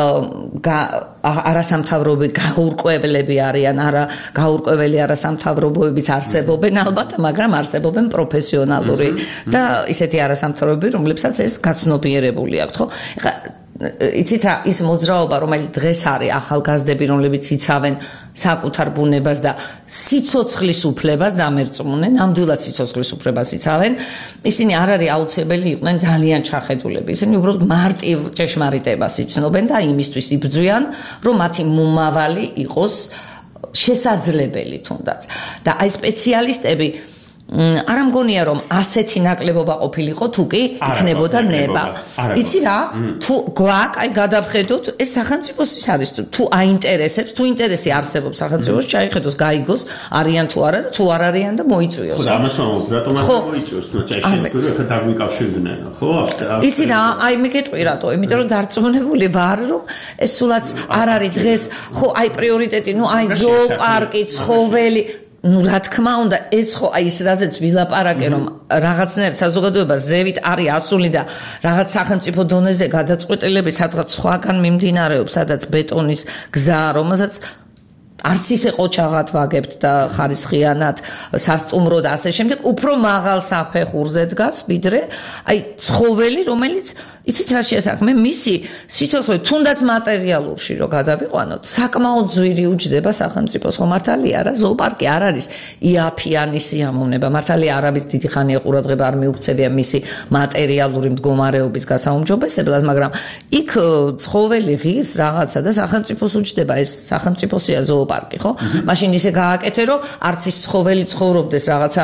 არასამთავრობო გაურკვევლები არიან არა გაურკვეველი არასამთავრობოებიც არსებობენ ალბათ მაგრამ არსებობენ პროფესიონალური და ისეთი არასამთავრობოები რომლებსაც ეს გაცნობიერებული აქვთ ხო ეხლა იცით რა ის მოძრაობა რომელიც დღეს არის ახალგაზრდები რომლებიც იცავენ საკუთარ ბუნებას და სიცოცხლის უფლებას დამერწმუნენ ნამდვილად სიცოცხლის უფლებას იცავენ ისინი არ არის აუცილებელი იყვნენ ძალიან ჩახედულები ისინი უბრალოდ მარტივ ჭეშმარიტებას იცნობენ და იმისთვის იბრძვიან რომ მათი მომავალი იყოს შესაძლებელი თუნდაც და აი სპეციალისტები არ მგონია რომ ასეთი ნაკლებობა ყოფილიყო თუ კი იქნებოდა ნება. იცი რა? თუ გვაქვს, აი გადავხედოთ, ეს სახელმწიფოს ის არის თუ აინტერესებს, თუ ინტერესი არსებობს სახელმწიფოს, ჩაიხედოს, გაიგოს, არიან თუ არა და თუ არ არიან და მოიწვიოს. ხო, ამას ვამბობ, რატომ არ მოიწვიოს, თუ ჩაიხედოს, ეხლა დაგვიკავშირდნენ, ხო? იცი რა? აი მიგეტყვი რატო? იმიტომ რომ დარწმუნებული ვარ, რომ ეს სულაც არ არის დღეს, ხო, აი პრიორიტეტი, ნუ აი ზოოპარკი, ცხოველი ну რა თქმა უნდა ეს ხო აი ეს რაზეც ვილაპარაკე რომ რაღაცნაირად საზოგადოება ზევით არის ასული და რაღაც სახელმწიფო დონეზე გადაწყვეტილები სადღაც სხვაგან მიმდინარეობს სადაც ბეტონის გზა რომელსაც არც ისე ყოჩაღად ვაგებთ და ხარისხიანად სასტუმრო და ასე შემდეგ უფრო მაღალ საფეხურზე დგას ვიდრე აი ცხოველი რომელიც იცით რა შეასახმე მისი სიცოცხლე თუნდაც მატერიალურში რო გადავიყვანოთ საკმაოდ ძვირი უჯდება სახელმწიფოს ხო მართალია რა ზოოპარკი არ არის იაფიანი სიამოვნება მართალია არაბის დიდი ხანია ყურადღება არ მიუქცევია მისი მატერიალური მდგომარეობის გასაუმჯობესებლად მაგრამ იქ ცხოველი ღირს რაღაცა და სახელმწიფოს უჯდება ეს სახელმწიფოსია ზოოპარკი ხო მაშინ ისე გააკეთე რომ არც ის ცხოველი ცხოვრობდეს რაღაცა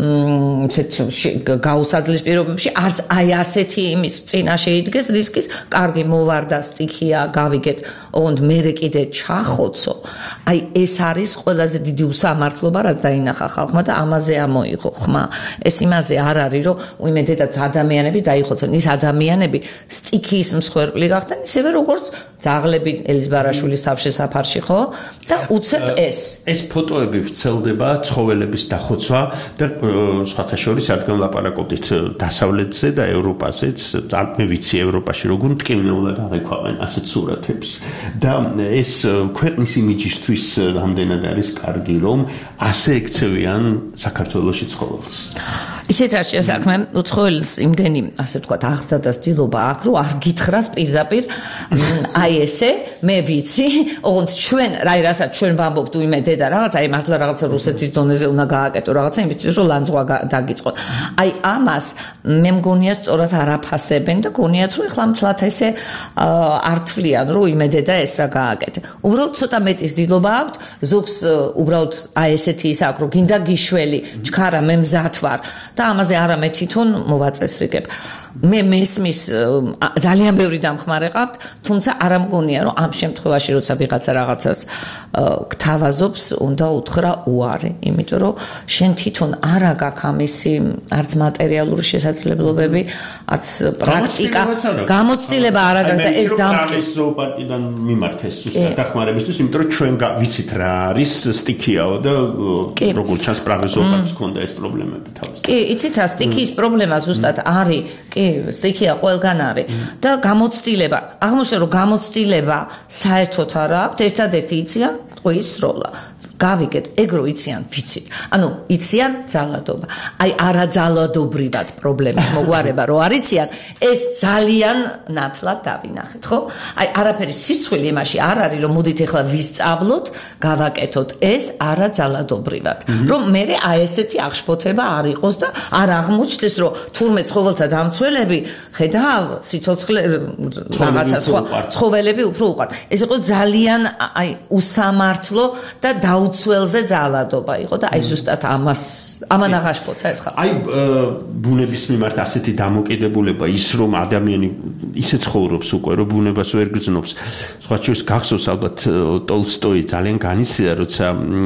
ესეთ გაუსაძლის პირობებში არც აი ასეთი იმის წინა შეიდგეს რისკის, კარგი მოვარდა სტიქია, გავიგეთ, ოღონდ მერე კიდე ჩახოცო. აი ეს არის ყველაზე დიდი უსამართლობა, რაც დაინახა ხალხმა და ამაზე ამოიღო ხმა. ეს იმაზე არ არის, რომ უიმედედაც ადამიანები დაიხოცონ. ის ადამიანები სტიქიის მსხვერპლი გახდნენ, ისევე როგორც ძაღლები ელის ბარაშვილის თავშესაფარში, ხო? და უცებ ეს. ეს ფოტოები ვრცელდება ცხოველების დახოცვა და სხვათა შორის რადგან ლაპარაკობდით დასავლეთზე და ევროპაზეც, მე ვიცი ევროპაში როგორ მტკივნეულად აღიქვამენ ასეთ სურათებს და ეს ქვეყნის იმიჯისთვის რამდენად არის კარგი რომ ასე ექცევიან საქართველოში ცხოველს ისეთ რა შესაქმე ცხოველს იმდენი ასე ვთქვათ აღზრდა და ცდილობა აქვს რომ არ გითხრას პირდაპირ აი ესე მე ვიცი ოღონდ ჩვენ რაი რასაც ჩვენ ვამბობთ უიმედე და რაღაც აი მართლა რაღაცა რუსეთის დონეზე უნდა გააკეთო რაღაცა იმისთვის რომ ლანძღვა დაგიწყოთ აი ამას მე მგონია სწორად არაფასებენ და გონიათ რომ ეხლა მცლად ესე არ თვლიან რომ იმედე და ეს რა გააკეთე უბრალოდ ცოტა მეტი ცდილობა აქვს ზოგს უბრალოდ აი ესეთი ის აქვს რომ გინდა გიშველი ჩქარა მე მზად ვარ და ამაზე არა მე თვითონ მოვაწესრიგებ მე მესმის ძალიან ბევრი დამხმარე ყავთ თუმცა არ ამგონია რომ ამ შემთხვევაში როცა ვიღაცა რაღაცას გთავაზობს უნდა უთხრა უარი იმიტომ რომ შენ თვითონ არა გაქვს ამისი არც მატერიალური შესაძლებლობები არც პრაქტიკა გამოცდილება არა გაქვს და ეს დამტკი ზოოპარკიდან მიმართეს ზუსტად დახმარებისთვის იმიტომ რომ ჩვენ ვიცით რა არის სტიქიაო და როგორ ჩანს პრაღის ზოოპარკს ქონდა ეს პრობლემები თავის კი იცით რა სტიქიის პრობლემა ზუსტად არის კი სტიქია ყველგან არის და გამოცდილება აღმოჩნდა რომ გამოცდილება საერთოდ არ აქვს ერთადერთი იციან ტყუის სროლა გავიგეთ ეგრო იციან ვიცით ანუ იციან ძალადობა აი არაძალადობრივად პრობლემის მოგვარება რო არიციან ეს ძალიან ნათლად დავინახეთ ხო აი არაფერი სიცხვილი იმაში არ არის რომ მოდით ეხლა ვისწავლოთ გავაკეთოთ ეს არაძალადობრივად რომ მე აი ესეთი აღშფოთება არ იყოს და არ აღმოჩნდეს რომ თურმე ცხოველთა დამცველები ხედავ სიცოცხლე რაღაცა სხვა ცხოველები უფრო უყვართ ეს იყო ძალიან აი უსამართლო და დაუ უცველზე ძალადობა იყო და აი ზუსტად ამას ამან აღაშფოთა ეს ხალხი. აი ბუნების მიმართ ასეთი დამოკიდებულება ის რომ ადამიანი ისე ცხოვრობს უკვე რომ ბუნებას ვერ გრძნობს. სხვა შორის გახსოვს ალბათ ტოლსტოი ძალიან განიცდიდა როცა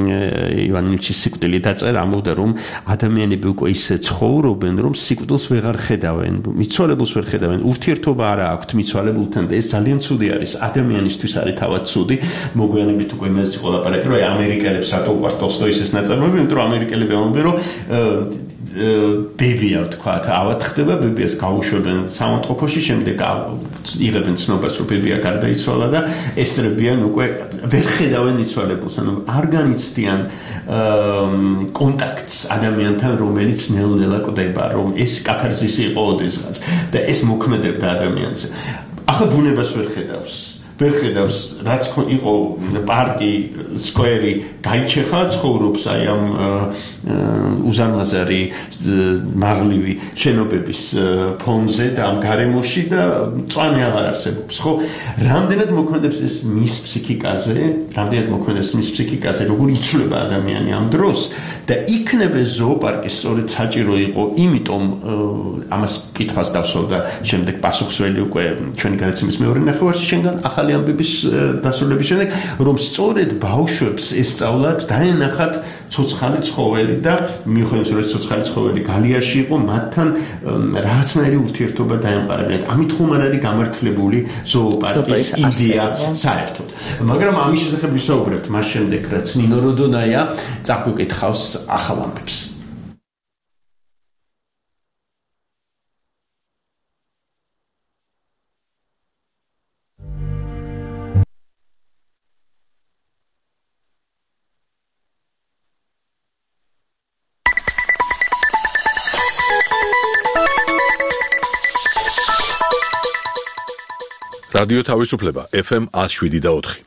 ივან ნიჩის სიკვდილი დაწერა ამბობდა რომ ადამიანები უკვე ისე ცხოვრობენ რომ სიკვდილს ვეღარ ხედავენ, მიცვალებულს ვერ ხედავენ, ურთიერთობა არა აქვთ მიცვალებულთან და ეს ძალიან ცუდი არის. ადამიანისთვის არის თავად ცუდი. მოგვიანებით უკვე იმას იყო ლაპარაკი რომ ამერიკა რატო უყვართ ტოლსტოის ეს ნაწარმოები, იმიტომ რომ ამერიკელები ამბობენ, რომ ბებია ვთქვათ, ავად ხდება, ბებიას გაუშვებენ სამონტყოფოში, შემდეგ იღებენ ცნობას, რომ ბებია გარდაიცვალა და ესწრებიან უკვე ვერ ხედავენ იცვალებულს, ანუ არ განიცდიან კონტაქტს ადამიანთან, რომელიც ნელ-ნელა კვდება, რომ ეს კათარზისი იყო ოდესღაც და ეს მოქმედებდა ადამიანს. ახლა ბუნებას ვერ ხედავს. ვერ ხედავს რაც იყო პარკი სკვერი გაიჩეხა ცხოვრობს აი ამ უზარმაზარი მაღლივი შენობების ფონზე და ამ გარემოში და მწვანე აღარ არსებობს ხო რამდენად მოქმედებს ეს მის ფსიქიკაზე რამდენად მოქმედებს მის ფსიქიკაზე როგორ იცვლება ადამიანი ამ დროს და იქნება ზოოპარკი სწორედ საჭირო იყო იმიტომ ამას კითხვას დავსვავ და შემდეგ პასუხსველი უკვე ჩვენი გადაცემის მეორე ნახევარში შენგან ახალ ახალი ამბების დასრულების შემდეგ, რომ სწორედ ბავშვებს ესწავლათ დაენახათ ცოცხალი ცხოველი და მიუხედავად რომ ცოცხალი ცხოველი გალიაში იყო, მათთან რაღაცნაირი ურთიერთობა დაემყარებინათ. ამით ხომ არ არის გამართლებული ზოოპარკის იდეა საერთოდ. მაგრამ ამის შესახებ ვისაუბრებთ მას შემდეგ, რაც ნინო როდონაია წაგვიკითხავს ახალ ამბებს. რადიო თავისუფლება ეფ ემ one oh seven და four.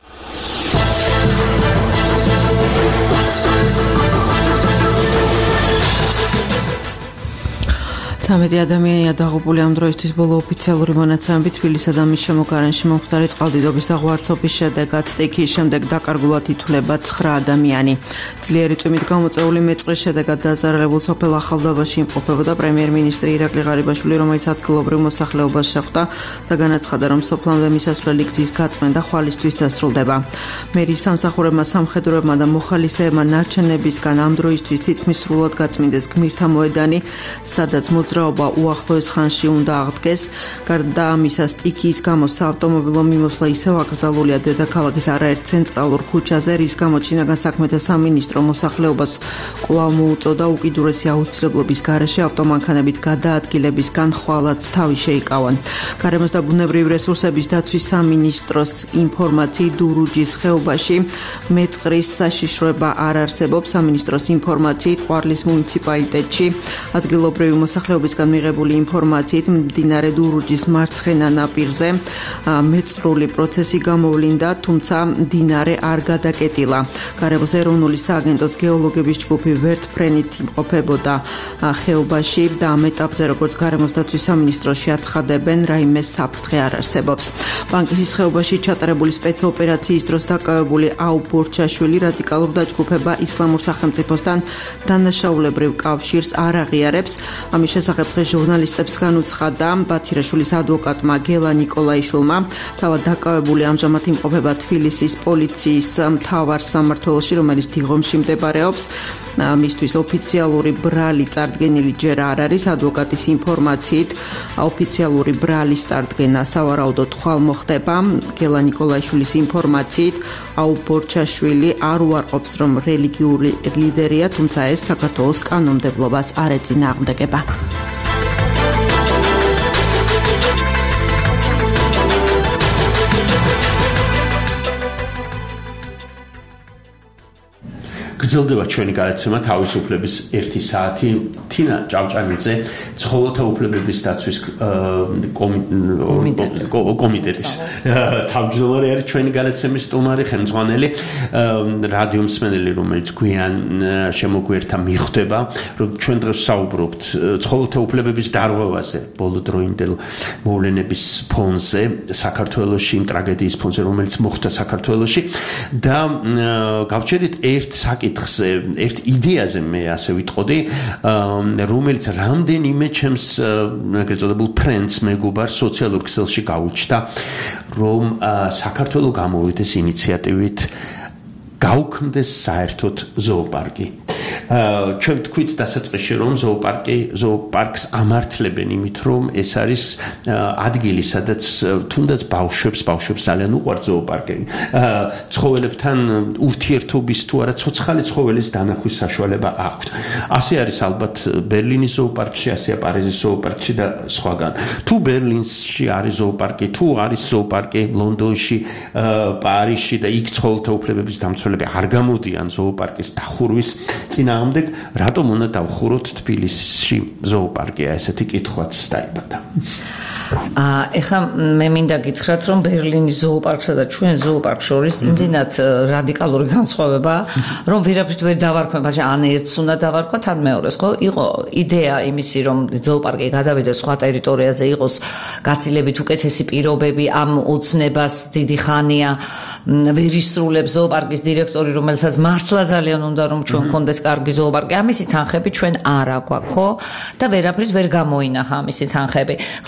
ცამეტი ადამიანია დაღუპული ამ დროისთვის ბოლო ოფიციალური მონაცემებით თბილისსა და მის შემოგარენში მომხდარი წყალდიდობის და ღვარცობის შედეგად სტიქიის შემდეგ დაკარგულად ითვლება ცხრა ადამიანი. ძლიერი წვიმით გამოწვეული მეწყრის შედეგად დაზარალებულ სოფელ ახალდაბაში იმყოფებოდა პრემიერ-მინისტრი ირაკლი ღარიბაშვილი, რომელიც ადგილობრივ მოსახლეობას შეხვდა და განაცხადა, რომ სოფლამდე მისასვლელი გზის გაწმენდა ხვალისთვის დასრულდება. მერის სამსახურებმა, სამხედროებმა და მოხალისეებმა ნარჩენებისგან ამ დროისთვის თითქმის სრულად გაწმინდეს გმირთა მოედანი, სადაც მოძრაობა უახლოეს ხანში უნდა აღდგეს. გარდა ამისა, სტიქიის გამო საავტომობილო მიმოსვლა ისევ აკრძალულია დედაქალაქის არაერთ ცენტრალურ ქუჩაზე, რის გამოც შინაგან საქმეთა სამინისტრო მოსახლეობას კვლავ მოუწოდა უკიდურესი აუცილებლობის გარეშე ავტომანქანებით გადაადგილებისგან ხვალაც თავი შეიკავონ. გარემოს და ბუნებრივი რესურსების დაცვის სამინისტროს ინფორმაციით დურუჯის ხეობაში მეწყრის საშიშროება არ არსებობს. სამინისტროს ინფორმაციით ყვარლის მუნიციპალიტეტში ადგილობრივი მოსახლეობის მიღებული ინფორმაციით მდინარე დურუჯის მარცხენა ნაპირზე მეწყრული პროცესი გამოვლინდა, თუმცა მდინარე არ გადაკეტილა. გარემოს ეროვნული სააგენტოს გეოლოგების ჯგუფი ვერტფრენით იმყოფებოდა ხეობაში და ამ ეტაპზე, როგორც გარემოს დაცვის სამინისტროში აცხადებენ, რაიმე საფრთხე არ არსებობს. ბანკისის ხეობაში ჩატარებული სპეცოპერაციის დროს დაკავებული აუ ბორჩაშვილი რადიკალურ დაჯგუფება ისლამურ სახელმწიფოსთან დანაშაულებრივ კავშირს არ აღიარებს. ამის შესახებ დღეს ჟურნალისტებს განუცხადა ბათირაშვილის ადვოკატმა გელა ნიკოლაიშვილმა. თავად დაკავებული ამჟამად იმყოფება თბილისის პოლიციის მთავარ სამმართველოში, რომელიც დიღომში მდებარეობს. მისთვის ოფიციალური ბრალი წარდგენილი ჯერ არ არის. ადვოკატის ინფორმაციით ოფიციალური ბრალის წარდგენა სავარაუდოდ ხვალ მოხდება. გელა ნიკოლაიშვილის ინფორმაციით აუ ბორჩაშვილი არ უარყოფს, რომ რელიგიური ლიდერია, თუმცა ეს საქართველოს კანონმდებლობას არ ეწინააღმდეგება. გრძელდება ჩვენი გადაცემა თავისუფლების ერთი საათი. თინა ჭავჭანიძე ცხოველთა უფლებების დაცვის კომიტეტის თავმჯდომარე არის ჩვენი გადაცემის სტუმარი, ხელმძღვანელი, რადიო მსმენელი, რომელიც გვიან შემოგვერთა მიხვდება, რომ ჩვენ დღეს საუბრობთ ცხოველთა უფლებების დარღვევაზე ბოლოდროინდელ მოვლენების ფონზე, საქართველოში, იმ ტრაგედიის ფონზე, რომელიც მოხდა საქართველოში და გავჩერდით ერთ საკითხს, ერთ იდეაზე მე ასე ვიტყოდი, რომელიც რამდენიმე ჩემს ეგრეთ წოდებულ ფრენდს მეგობარ სოციალურ ქსელში გაუჩნდა, რომ საქართველო გამოვიდეს ინიციატივით გაუქმდეს საერთოდ ზოოპარკი. ჩვენ ვთქვით დასაწყისში, რომ ზოოპარკი ზოოპარკს ამართლებენ იმით, რომ ეს არის ადგილი, სადაც თუნდაც ბავშვებს, ბავშვებს ძალიან უყვართ ზოოპარკი. ცხოველებთან ურთიერთობის თუ არა ცოცხალი ცხოველის დანახვის საშუალება აქვთ. ასე არის ალბათ ბერლინის ზოოპარკში, ასეა პარიზის ზოოპარკში და სხვაგან. თუ ბერლინში არის ზოოპარკი, თუ არის ზოოპარკი ლონდონში, პარიზში და იქ ცხოველთა უფლებების დამცველები არ გამოდიან ზოოპარკის დახურვის წინააღმდეგ, რატომ უნდა დავხუროთ თბილისში ზოოპარკია? ესეთი კითხვაც დაიბადა. ეხლა მე მინდა გითხრათ, რომ ბერლინის ზოოპარკსა და ჩვენ ზოოპარკს შორის იმდენად რადიკალური განსხვავება, რომ ვერაფრით ვერ დავარქვენ, ბაჟა ან ერთს უნდა დავარქვათ, ან მეორეს, ხო? იყო იდეა იმისი, რომ ზოოპარკი გადავიდეს სხვა ტერიტორიაზე, იყოს გაცილებით უკეთესი პირობები, ამ ოცნებას დიდი ხანია ვერ ისრულებს ზოოპარკის დირექტორი, რომელსაც მართლა ძალიან უნდა რომ ჩვენ გქონდეს კარგი ზოოპარკი. ამისი თანხები ჩვენ არ აქვს, ხო? და ვერაფრით ვერ გამოინახა ამისი თანხები. ხლა არსებობს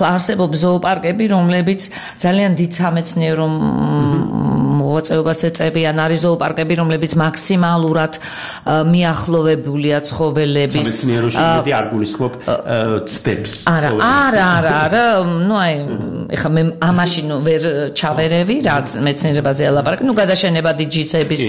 არსებობს ზოოპარკები, რომლებიც ძალიან დიდ სამეცნიერო მოღვაწეობას ეწევიან, არის ზოოპარკები, რომლებიც მაქსიმალურად მიახლოვებულია ცხოველების. სამეცნიეროში იმედი არ გულისხმობ ცდებს. არა, არა, არა, არა, ну აი, ეხლა მე ამაში ნუ ვერ ჩავერევი, რაც მეცნიერებაზე ელაპარაკი, ну გადაშენება დიჯიცების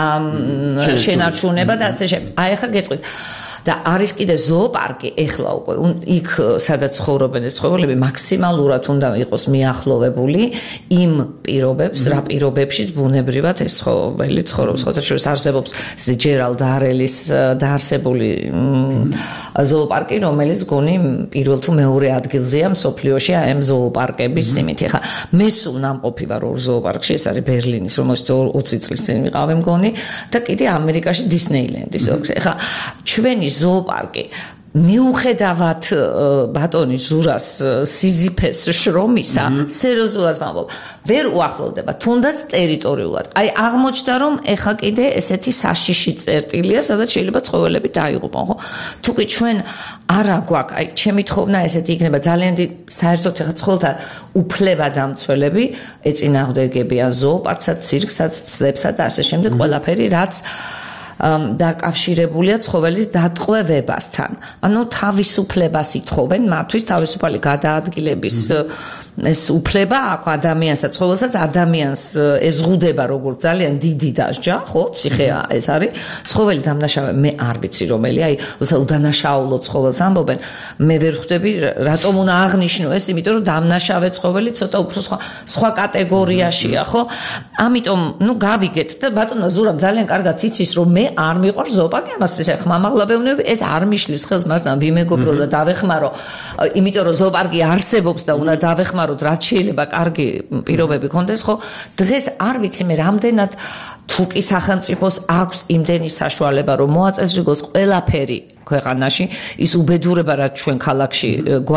შენარჩუნება და ასე შემდეგ. აი ეხლა გეტყვით და არის კიდე ზოოპარკი ეხლა უკვე იქ სადაც ცხოვრობენ ეს ცხოველები მაქსიმალურად უნდა იყოს მიახლოვებული იმ პირობებს რა პირობებშიც ბუნებრივად ეს ცხოველი ცხოვრობს ხოთა შორის არსებობს ჯერალდ დარელის დაარსებული ზოოპარკი რომელიც გონი პირველ თუ მეორე ადგილზეა მსოფლიოში აი ამ ზოოპარკების სიმით ეხლა მე სულ ნამყოფი ვარ ორ ზოოპარკში ეს არის ბერლინის რომელშიც ოცი წლის წინ ვიყავი მგონი და კიდე ამერიკაში დისნეილენდის ეხლა ჩვენი ზოოპარკი მიუხედავად ბატონი ზურას სიზიფეს შრომისა სერიოზულად ვამბობ ვერ უახლოვდება თუნდაც ტერიტორიულად აი აღმოჩნდა რომ ეხა კიდე ესეთი საშიში წერტილია სადაც შეიძლება ცხოველები დაიღუპონ ხო თუკი ჩვენ არა გვაქვს აი ჩემი თხოვნა ესეთი იქნება ძალიან დიდი საერთოდ ეხა ცხოველთა უფლებადამცველები ეწინააღმდეგებიან ზოოპარკსაც ცირკსაც ცდებსა და ასე შემდეგ ყველაფერი რაც დაკავშირებულია ცხოველის დატყვევებასთან. ანუ თავისუფლებას ითხოვენ მათთვის თავისუფალი გადაადგილების ეს უფლება აქვს ადამიანსა ცხოველსაც ადამიანს ეზღუდება როგორც ძალიან დიდი დასჯა, ხო, ციხეა ეს არის. ცხოველი დამნაშავე მე არ ვიცი რომელი, აი, უდანაშაულო ცხოველს ამბობენ. მე ვერ ხვდები რატომ უნდა აღნიშნო ეს, იმიტომ რომ დამნაშავე ცხოველი ცოტა უფრო სხვა სხვა კატეგორიაშია, ხო? ამიტომ, ну, გავიგეთ და ბატონო ზურამ ძალიან კარგად იცის რომ მე არ მიყვარს ზოოპარკი, ამას ესე ხმამაღლაბევნები, ეს არ მიშლის ხელს მასთან ვიმეგობრო და დავეხმარო, იმიტომ რომ ზოოპარკი არსებობს და უნდა დავეხმარო რაც შეიძლება კარგი პირობები კონდეს ხო დღეს არ ვიცი მე რამდენად თუკი სახელმწიფოს აქვს იმდენი საშუალება რომ მოაწესრიგოს ყველაფერი ქვეყანაში ის უბედურება რაც ჩვენ ქალაქში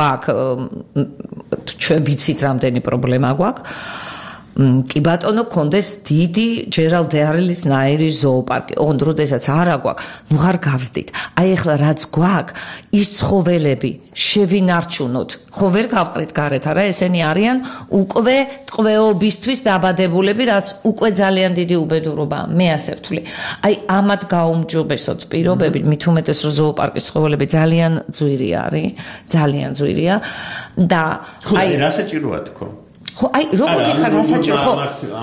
გვაქვს ჩვენ ვიცით რამდენი პრობლემა გვაქვს კი ბატონო კონდეს დიდი ჯერალდ დარელის ნაირი ზოოპარკი ოღონდ როდესაც არა გვაქვს ნუ არ გავსდით აი ახლა რაც გვაქვს ის ცხოველები შევინარჩუნოთ ხო ვერ გავყრით გარეთ არა ესენი არიან უკვე ტყვეობისთვის დაბადებულები რაც უკვე ძალიან დიდი უბედურობაა მე ასე ვთვლი აი ამათ გაუმჯობესოთ პირობები მით უმეტეს რომ ზოოპარკის ცხოველები ძალიან ძვირი არის ძალიან ძვირია და აი რა საჭიროა თქო ხო აი როგორ გითხარ რა საჭირო ხო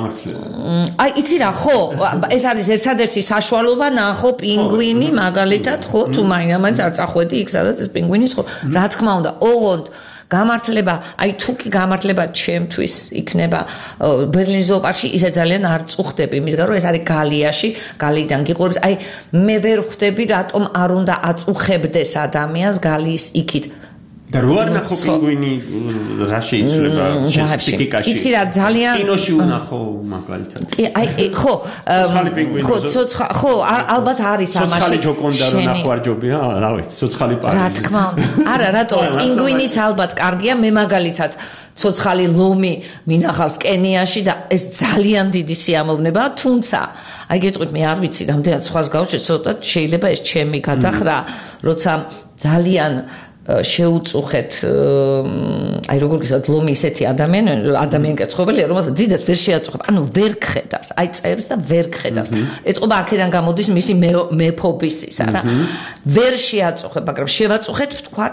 აი იცი რა ხო ეს არის ერთადერთი საშუალება ნახო პინგვინი მაგალითად ხო თუ მაინც არ წახვედი იქ სადაც ეს პინგვინი ხო რა თქმა უნდა ოღონდ გამართლება აი თუკი გამართლება ჩემთვის იქნება ბერლინის ზოოპარკში ისე ძალიან არ წუხდები იმისგან რომ ეს არის გალიაში გალიდან გიყურებს აი მე ვერ ხვდები რატომ არ უნდა აწუხებდეს ადამიანს გალიის იქით და რო არ ნახო პინგვინი რა შეიძლება სპეციფიკაში იცი რა ძალიან კინოში უნახო მაგალითად აი ხო ხო ცოცხალი ხო ალბათ არის ამაში ცოცხალი ჯოკონდა რო ნახო არ ჯობია რა ვიცი ცოცხალი პარიზი რა თქმა უნდა არა რატო პინგვინიც ალბათ კარგია მე მაგალითად ცოცხალი ლომი მინახავს კენიაში და ეს ძალიან დიდი სიამოვნებაა თუმცა აი გეტყვით მე არ ვიცი რამდენად სხვას გავუშვებ ცოტა შეიძლება ეს ჩემი გადახრა როცა ძალიან შეუწუხეთ აი როგორ გისად ლომი ისეთი ადამიანი ადამიანი კაცხოველია რომელსაც დიდად ვერ შეაწუხებ ანუ ვერ გხედავს აი წერს და ვერ გხედავს ეთყობა აქედან გამოდის მისი მეფობისისა რა ვერ შეაწუხებ მაგრამ შევაწუხეთ ვთქვათ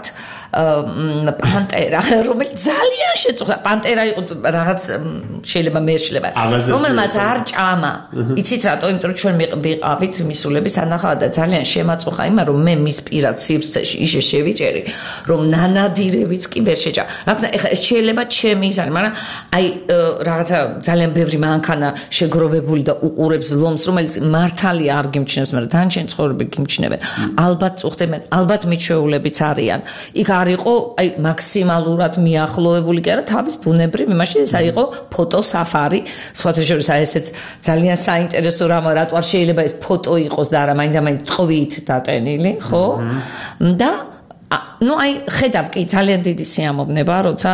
პანტერა რომელიც ძალიან შეწუხდა პანტერა იყო რაღაც შეიძლება მე შეიძლება რომელმაც არ ჭამა იცით რატო იმიტომ რომ ჩვენ ვიყავით მისულები სანახავად და ძალიან შემაწუხა იმა რომ მე მის პირად სივრცეში ისე შევიჭერი რომ ნანადირებიც კი ვერ შეჭა მაგრამ ეხლა ეს შეიძლება ჩემი ის არის მაგრამ აი რაღაცა ძალიან ბევრი მანქანა შეგროვებული და უყურებს ლომს რომელიც მართალი არ გიმჩნევს მაგრამ დანარჩენი ცხოვრები გიმჩნევენ ალბათ წუხდებენ ალბათ მიჩვეულებიც არიან იქ არ იყო აი მაქსიმალურად მიახლოვებული კი არა თავის ბუნებრივ იმაში ეს იყო ფოტოსაფარი სხვათა შორის აი ესეც ძალიან საინტერესო რამ რატო არ შეიძლება ეს ფოტო იყოს და არა მაინდა-მაინც წვით დატენილი ხო და ну აი ხედავ კი ძალიან დიდი სიამოვნება როცა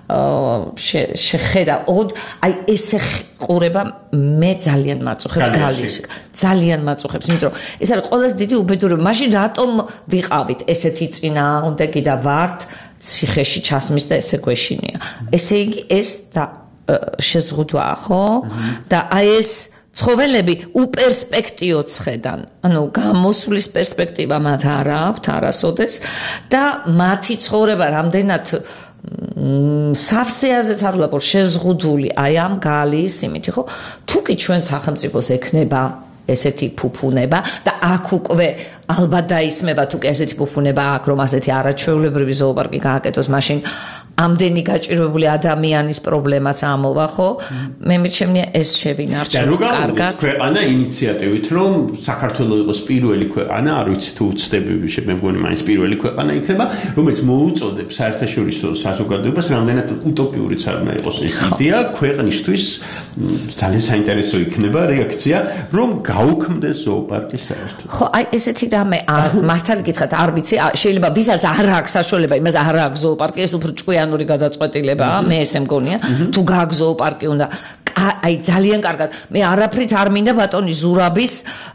შეხედა ოღონდ აი ესე ყურება მე ძალიან მაწუხებს გალის ძალიან მაწუხებს იმიტომ რომ ეს არის ყველაზე დიდი უბედურება მაშინ რატომ ვიყავით ესეთი წინააღმდეგი და ვართ ციხეში ჩასმის და ესე გვეშინია. ესე იგი ეს და შეზღუდვა ხო? და აი ეს ცხოველები უპერსპექტივოდ ხედან. ანუ გამოსვლის პერსპექტივა მათ არ აქვთ არასოდეს და მათი ცხოვრება რამდენად სავსეაზეც არ ვლაპარაკობ შეზღუდული აი ამ გალის იმითი ხო? თუკი ჩვენ სახელმწიფოს ექნება ესეთი ფუფუნება და აქ უკვე ალბათ დაისმება თუკი ესეთი ფუფუნება აქ რომ ასეთი არაჩვეულებრივი ზოოპარკი გააკეთოს მაშინ ამდენი გაჭირვებული ადამიანის პრობლემაც ამოვა ხო მე მიჩემნია ეს შევინარჩუნოთ კარგად ქვეყანა ინიციატივით რომ საქართველოს იყოს პირველი ქვეყანა არ ვიცი თუ ვწდები მე მგონი მაინც პირველი ქვეყანა იქნება რომელიც მოუწოდებს საერთაშორისო საზოგადოებას რამდენად უტოპიურიც არ უნდა იყოს ეს იდეა ქვეყნისთვის ძალიან საინტერესო იქნება რეაქცია რომ გაუქმდეს ზოოპარკი საერთოდ ხო აი ესეთი რამე მართალი გითხრათ არ ვიცი შეიძლება ვისაც არ აქვს საშუალება იმას არ აქვს ზოოპარკი ეს უფრო ჭკვიანური გადაწყვეტილებაა მე ესე მგონია თუ გაქვს ზოოპარკი უნდა აი ძალიან კარგად მე არაფრით არ მინდა ბატონი ზურაბის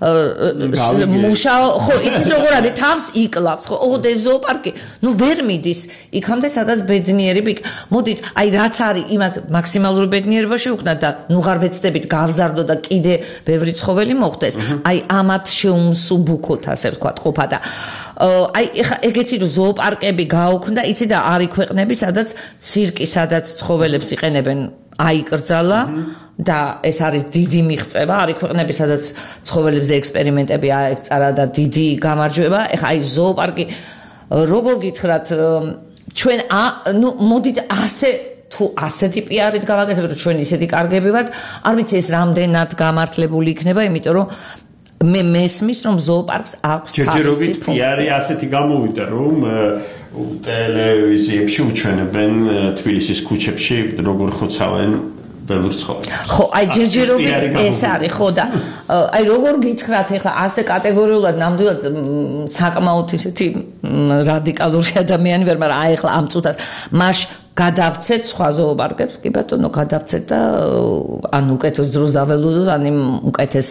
მუშაო ხო იცით როგორ არის თავს იკლავს ხო ოღონდ ეს ზოოპარკი ნუ ვერ მიდის იქამდე სადაც ბედნიერები მოდით აი რაც არის იმათ მაქსიმალური ბედნიერება შევქნათ და ნუ ღარ ვეცდებით გავზარდო და კიდე ბევრი ცხოველი მოხდეს აი ამათ შეუმსუბუქოთ ასე ვთქვათ ყოფა და აი ეხა ეგეთი ზოოპარკები გაუქმდა იცი და არის ქვეყნები სადაც ცირკი სადაც ცხოველებს იყენებენ აიკრძალა და ეს არის დიდი მიღწევა არის ქვეყნები სადაც ცხოველებზე ექსპერიმენტები აეწარა და დიდი გამარჯვება ეხა აი ზოოპარკი როგორ გითხრათ ჩვენ ნუ მოდით ასე თუ ასეთი პიარით გავაკეთებთ რომ ჩვენ ისეთი კარგები ვართ არ ვიცი ეს რამდენად გამართლებული იქნება იმიტომ რომ მე მესმის რომ ზოოპარკს აქვს თავისი ჯერჯერობით პიარი ასეთი გამოვიდა რომ ტელევიზიებში უჩვენებენ თბილისის ქუჩებში როგორ ხოცავენ ველურ ცხოველებს. ხო, აი ჯერჯერობით ეს არის, ხო და აი როგორ გითხრათ ეხლა ასე კატეგორიულად ნამდვილად საკმაოდ ისეთი რადიკალური ადამიანი ვარ, მაგრამ აი ეხლა ამ წუთად маш გადავცეთ სხვა ზოოპარკებს, კი ბატონო, გადავცეთ და ან უკეთეს დროს დაველოდოთ, ან იმ უკეთეს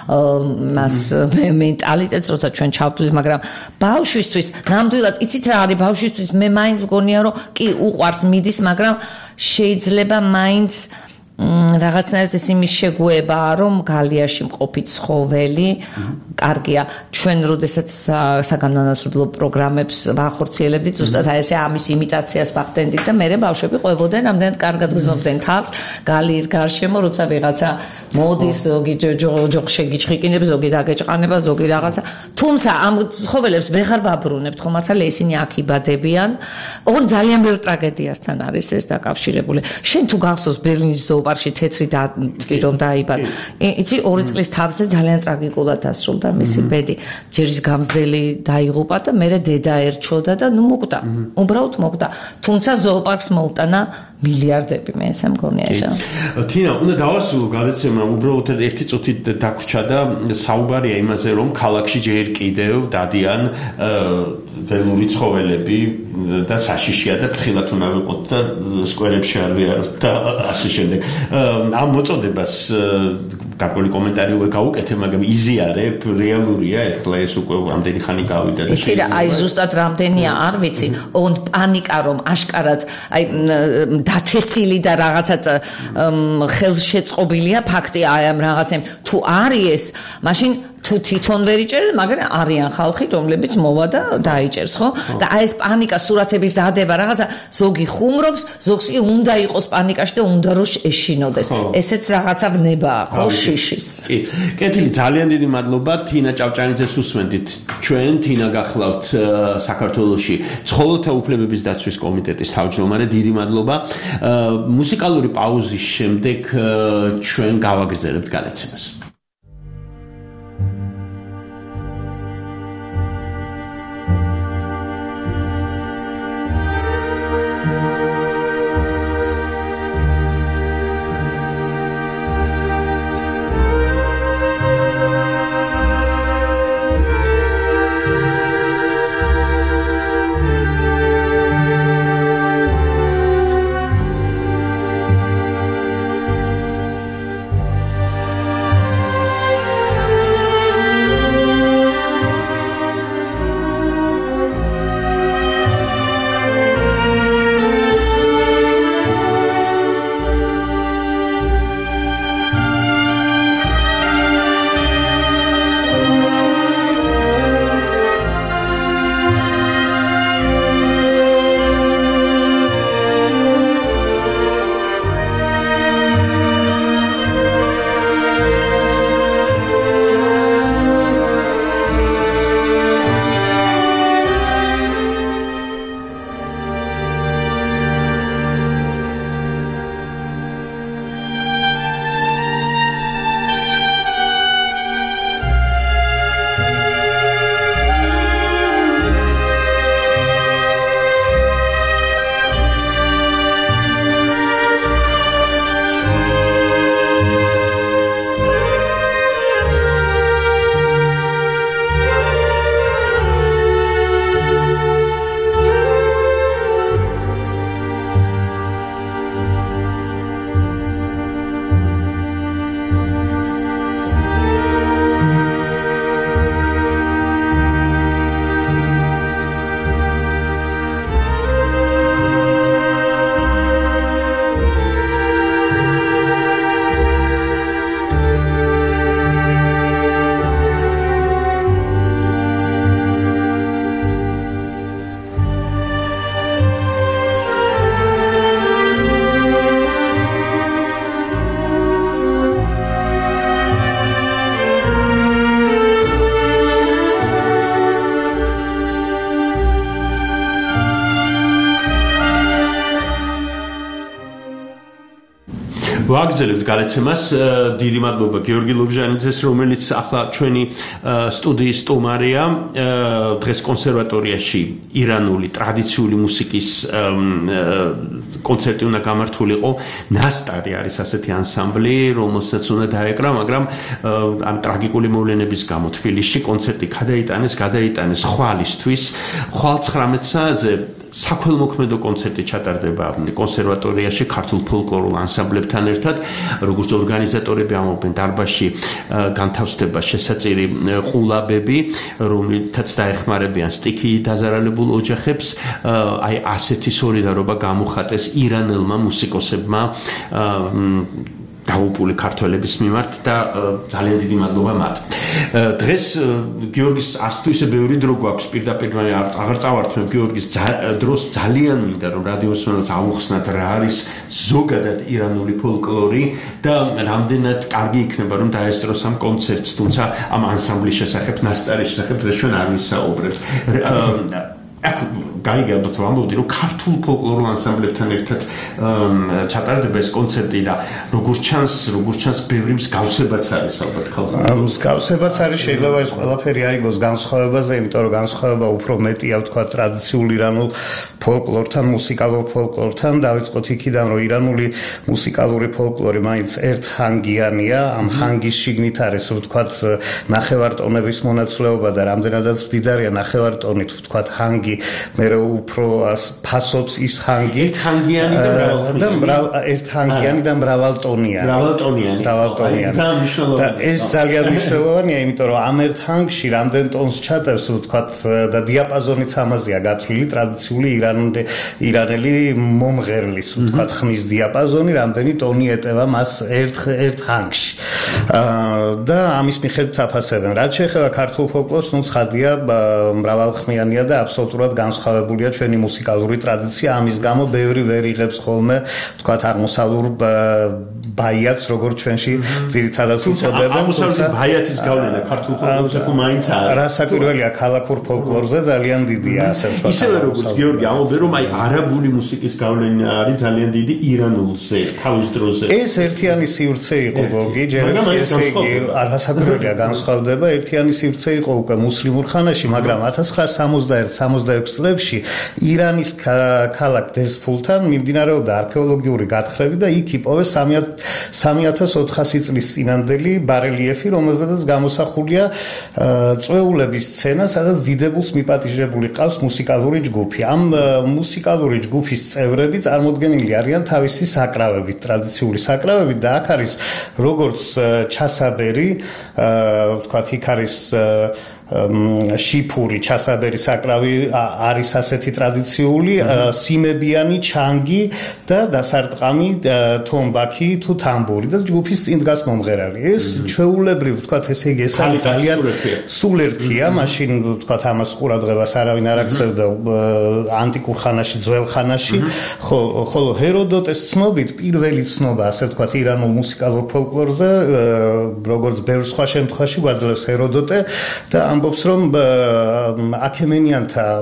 მას მენტალიტეტს, როცა ჩვენ ჩავთვლით, მაგრამ ბავშვისთვის ნამდვილად იცით რა არის ბავშვისთვის, მე მაინც მგონია რომ კი უყვარს მიდის, მაგრამ შეიძლება მაინც რაღაცნაირად ეს იმის შეგუებაა რომ გალიაში მყოფი ცხოველი კარგია ჩვენ როდესაც საგანმანათლებლო პროგრამებს ვახორციელებდით ზუსტად აი ესე ამის იმიტაციას ვახდენდით და მე ბავშვები ყვებოდნენ რამდენად კარგად გრძნობდნენ თავს გალიის გარშემო როცა ვიღაცა მოდის ზოგი ჯოხში გიჩხიკინებს ზოგი დაგეჭყანება ზოგი რაღაცა თუმცა ამ ცხოველებს ვეღარ ვაბრუნებთ ხო მართალია ისინი აქ იბადებიან ოღონდ ძალიან ბევრ ტრაგედიასთან არის ეს დაკავშირებული შენ თუ გახსოვს ბერლინის პარკში თეთრი დათვი რომ დაიბადა. იცი ორი წლის თავზე ძალიან ტრაგიკულად დასრულდა მისი ბედი. ჯერის გამზდელი დაიღუპა და მე დედა ერჩოდა და ნუ მოკვდა. უბრალოდ მოკვდა. თუმცა ზოოპარკს მოუტანა მილიარდები მე ესე მგონია ეს. თინა, უნდა დავასრულო გადაცემა უბრალოდ ერთი წუთით დაგვრჩა და საუბარია იმაზე რომ ქალაქში ჯერ კიდევ დადიან ველური ცხოველები და საშიშია და ფრთხილად უნდა ვიყოთ და სკვერებში არ ვიაროთ და ასე შემდეგ. ამ მოწოდებას გარკვეული კომენტარი უკვე გავუკეთე, მაგრამ იზიარებ, რეალურია, ეხლა ეს უკვე ამდენი ხანი გავიდა და იცი რა, აი ზუსტად რამდენია, არ ვიცი, ოღონდ პანიკა რომ აშკარად აი დათესილი და რაღაცა ხელშეწყობილია ფაქტია აი ამ რაღაცემ თუ არის ეს, მაშინ თუ თვითონ ვერ იჭერენ, მაგრამ არიან ხალხი, რომლებიც მოვა და დაიჭერს, ხო? და აი ეს პანიკა სურათების დადება, რაღაცა ზოგი ხუმრობს, ზოგს კი უნდა იყოს პანიკაში და უნდა რომ ეშინოდეს. ესეც რაღაცა ვნებაა, ხო, შიშის. კი. კეთილი, ძალიან დიდი მადლობა თინა ჭავჭანიძეს უსმენდით. ჩვენ თინა გახლავთ საქართველოში ცხოველთა უფლებების დაცვის კომიტეტის თავმჯდომარე, დიდი მადლობა. მუსიკალური პაუზის შემდეგ ჩვენ გავაგრძელებთ გადაცემას. ვაგრძელებთ გალაცემას. დიდი მადლობა გიორგი ლობჟანიძეს, რომელიც ახლა ჩვენი სტუდიის სტუმარია. დღეს კონსერვატორიაში ირანული ტრადიციული მუსიკის კონცერტი უნდა გამართულიყო. ნასტარი არის ასეთი ანსამბლი, რომელსაც უნდა დაეკრა, მაგრამ ამ ტრაგიკული მოვლენების გამო თბილისში კონცერტი გადაიტანეს, გადაიტანეს ხვალისთვის. ხვალ ცხრამეტ საათზე საქველმოქმედო კონცერტი ჩატარდება კონსერვატორიაში ქართულ ფოლკლორულ ანსამბლებთან ერთად, როგორც ორგანიზატორები ამბობენ, დარბაზში განთავსდება შესაწირი ყულაბები, რომლითაც დაეხმარებიან სტიქიით დაზარალებულ ოჯახებს. აი ასეთი სოლიდარობა გამოხატეს ირანელმა მუსიკოსებმა დაუპული ქართველების მიმართ და ძალიან დიდი მადლობა მათ. დღეს გიორგის არც თუ ისე ბევრი დრო გვაქვს პირდაპირ აღარ წავართმევ გიორგის დროს ძალიან მინდა რომ რადიოსმენელს ავუხსნათ რა არის ზოგადად ირანული ფოლკლორი და რამდენად კარგი იქნება რომ დაესწროს ამ კონცერტს, თუმცა ამ ანსამბლის შესახებ, ნასტარის შესახებ და ჩვენ არ ვისაუბრებთ. აქ გაიგებთ რომ ამბობდი რომ ქართულ ფოლკლორულ ანსამბლებთან ერთად ჩატარდება ეს კონცერტი და როგორც ჩანს, როგორც ჩანს ბევრი მსგავსებაც არის ალბათ ხალხთან. მსგავსებაც არის, შეიძლება ეს ყველაფერი აიგოს განსხვავებაზე, იმიტომ რომ განსხვავება უფრო მეტია ვთქვა ტრადიციულ ირანულ ფოლკლორთან, მუსიკალურ ფოლკლორთან. დავიწყოთ იქიდან რომ ირანული მუსიკალური ფოლკლორი მაინც ერთჰანგიანია, ამ ჰანგის შიგნით არის ვთქვათ ნახევარტონების მონაცვლეობა და რამდენადაც მდიდარია ნახევარტონით ვთქვათ ჰანგი მე უფრო ფასობს ის ჰანგი ერთჰანგიანი და მრავალტონიანი ერთჰანგიანი და მრავალტონიანი მრავალტონიანი მრავალტონიანი და ეს ძალიან მნიშვნელოვანია, იმიტომ რომ ამ ერთ ჰანგში რამდენ ტონს ჩატევს ვთქვათ და დიაპაზონიც ამაზეა გათვლილი ტრადიციული ირანელი მომღერლის ვთქვათ ხმის დიაპაზონი რამდენი ტონი ეტევა მას ერთ ერთ ჰანგში და ამის მიხედვით აფასებენ. რაც შეეხება ქართულ ფოლკლორს, ნუ ცხადია მრავალხმიანია და აბსოლუტურად განსხვავებულია ჩვენი მუსიკალური ტრადიცია. ამის გამო ბევრი ვერ იღებს ხოლმე ვთქვათ აღმოსავლურ ბაიათს, როგორც ჩვენში ძირითადად უწოდებენ. აღმოსავლური ბაიათის გავლენა ქართულ ფოლკლორზე ხო მაინც არის. რასაკვირველია, ქალაქურ ფოლკლორზე ძალიან დიდია, ასე ვთქვათ. ისევე როგორც გიორგი ამბობენ, რომ აი არაბული მუსიკის გავლენა არის ძალიან დიდი ირანულზე თავის დროზე. ეს ერთიანი სივრცე იყო გოგი, ჯერ ესე იგი რასაკვირველია განსხვავდება, ერთიანი სივრცე იყო უკვე მუსლიმურ ხანაში, მაგრამ ათას ცხრაას სამოცდაერთ სამოცდაექვსი წლებში ირანის ქალაქ დეზფულთან მიმდინარეობდა არქეოლოგიური გათხრები და იქ იპოვეს სამი ათას ოთხასი წლის წინანდელი ბარელიეფი, რომელზედაც გამოსახულია წვეულების სცენა, სადაც დიდებულს მიპატიჟებული ყავს მუსიკალური ჯგუფი. ამ მუსიკალური ჯგუფის წევრები წარმოდგენილი არიან თავისი საკრავებით, ტრადიციული საკრავებით და აქ არის როგორც ჩასაბერი, ვთქვათ, იქ არის შიფური ჩასაბერი საკრავი არის ასეთი ტრადიციული, სიმებიანი ჩანგი და დასარტყამი თომბაქი თუ თამბური და ჯგუფის წინ დგას მომღერალი. ეს ჩვეულებრივ ვთქვათ, ესე იგი ეს არის ძალიან სულ ერთია, მაშინ ვთქვათ ამას ყურადღებას არავინ არ აქცევდა ანტიკურ ხანაში, ძველ ხანაში, ხოლო ჰეროდოტეს ცნობით პირველი ცნობა, ასე ვთქვათ, ირანულ მუსიკალურ ფოლკლორზე, როგორც ბევრ სხვა შემთხვევაში გვაძლევს ჰეროდოტე და ამბობს რომ აქემენიანთა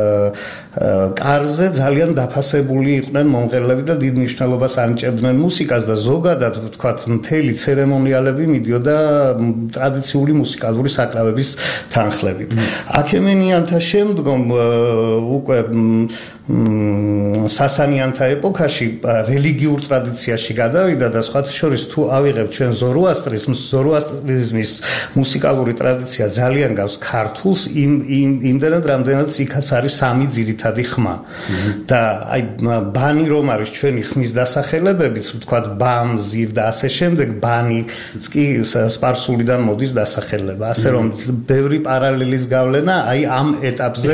კარზე ძალიან დაფასებული იყვნენ მომღერლები და დიდ მნიშვნელობას ანიჭებდნენ მუსიკას და ზოგადად ვთქვათ მთელი ცერემონიალები მიდიოდა ტრადიციული მუსიკალური საკრავების თანხლებით. აქემენიანთა შემდგომ უკვე სასანიანთა ეპოქაში რელიგიურ ტრადიციაში გადავიდა და სხვათა შორის თუ ავიღებთ ჩვენ ზოროასტრიზმს, ზოროასტრიზმის მუსიკალური ტრადიცია ძალიან გავს ქართულს იმ იმდენად რამდენადაც იქაც არის სამი ძირითადი ხმა. და აი ბანი რომ არის ჩვენი ხმის დასახელებებიც, ვთქვათ, ბამ, ზირ და ასე შემდეგ, ბანიც კი სპარსულიდან მოდის დასახელება. ასე რომ ბევრი პარალელის გავლენა აი ამ ეტაპზე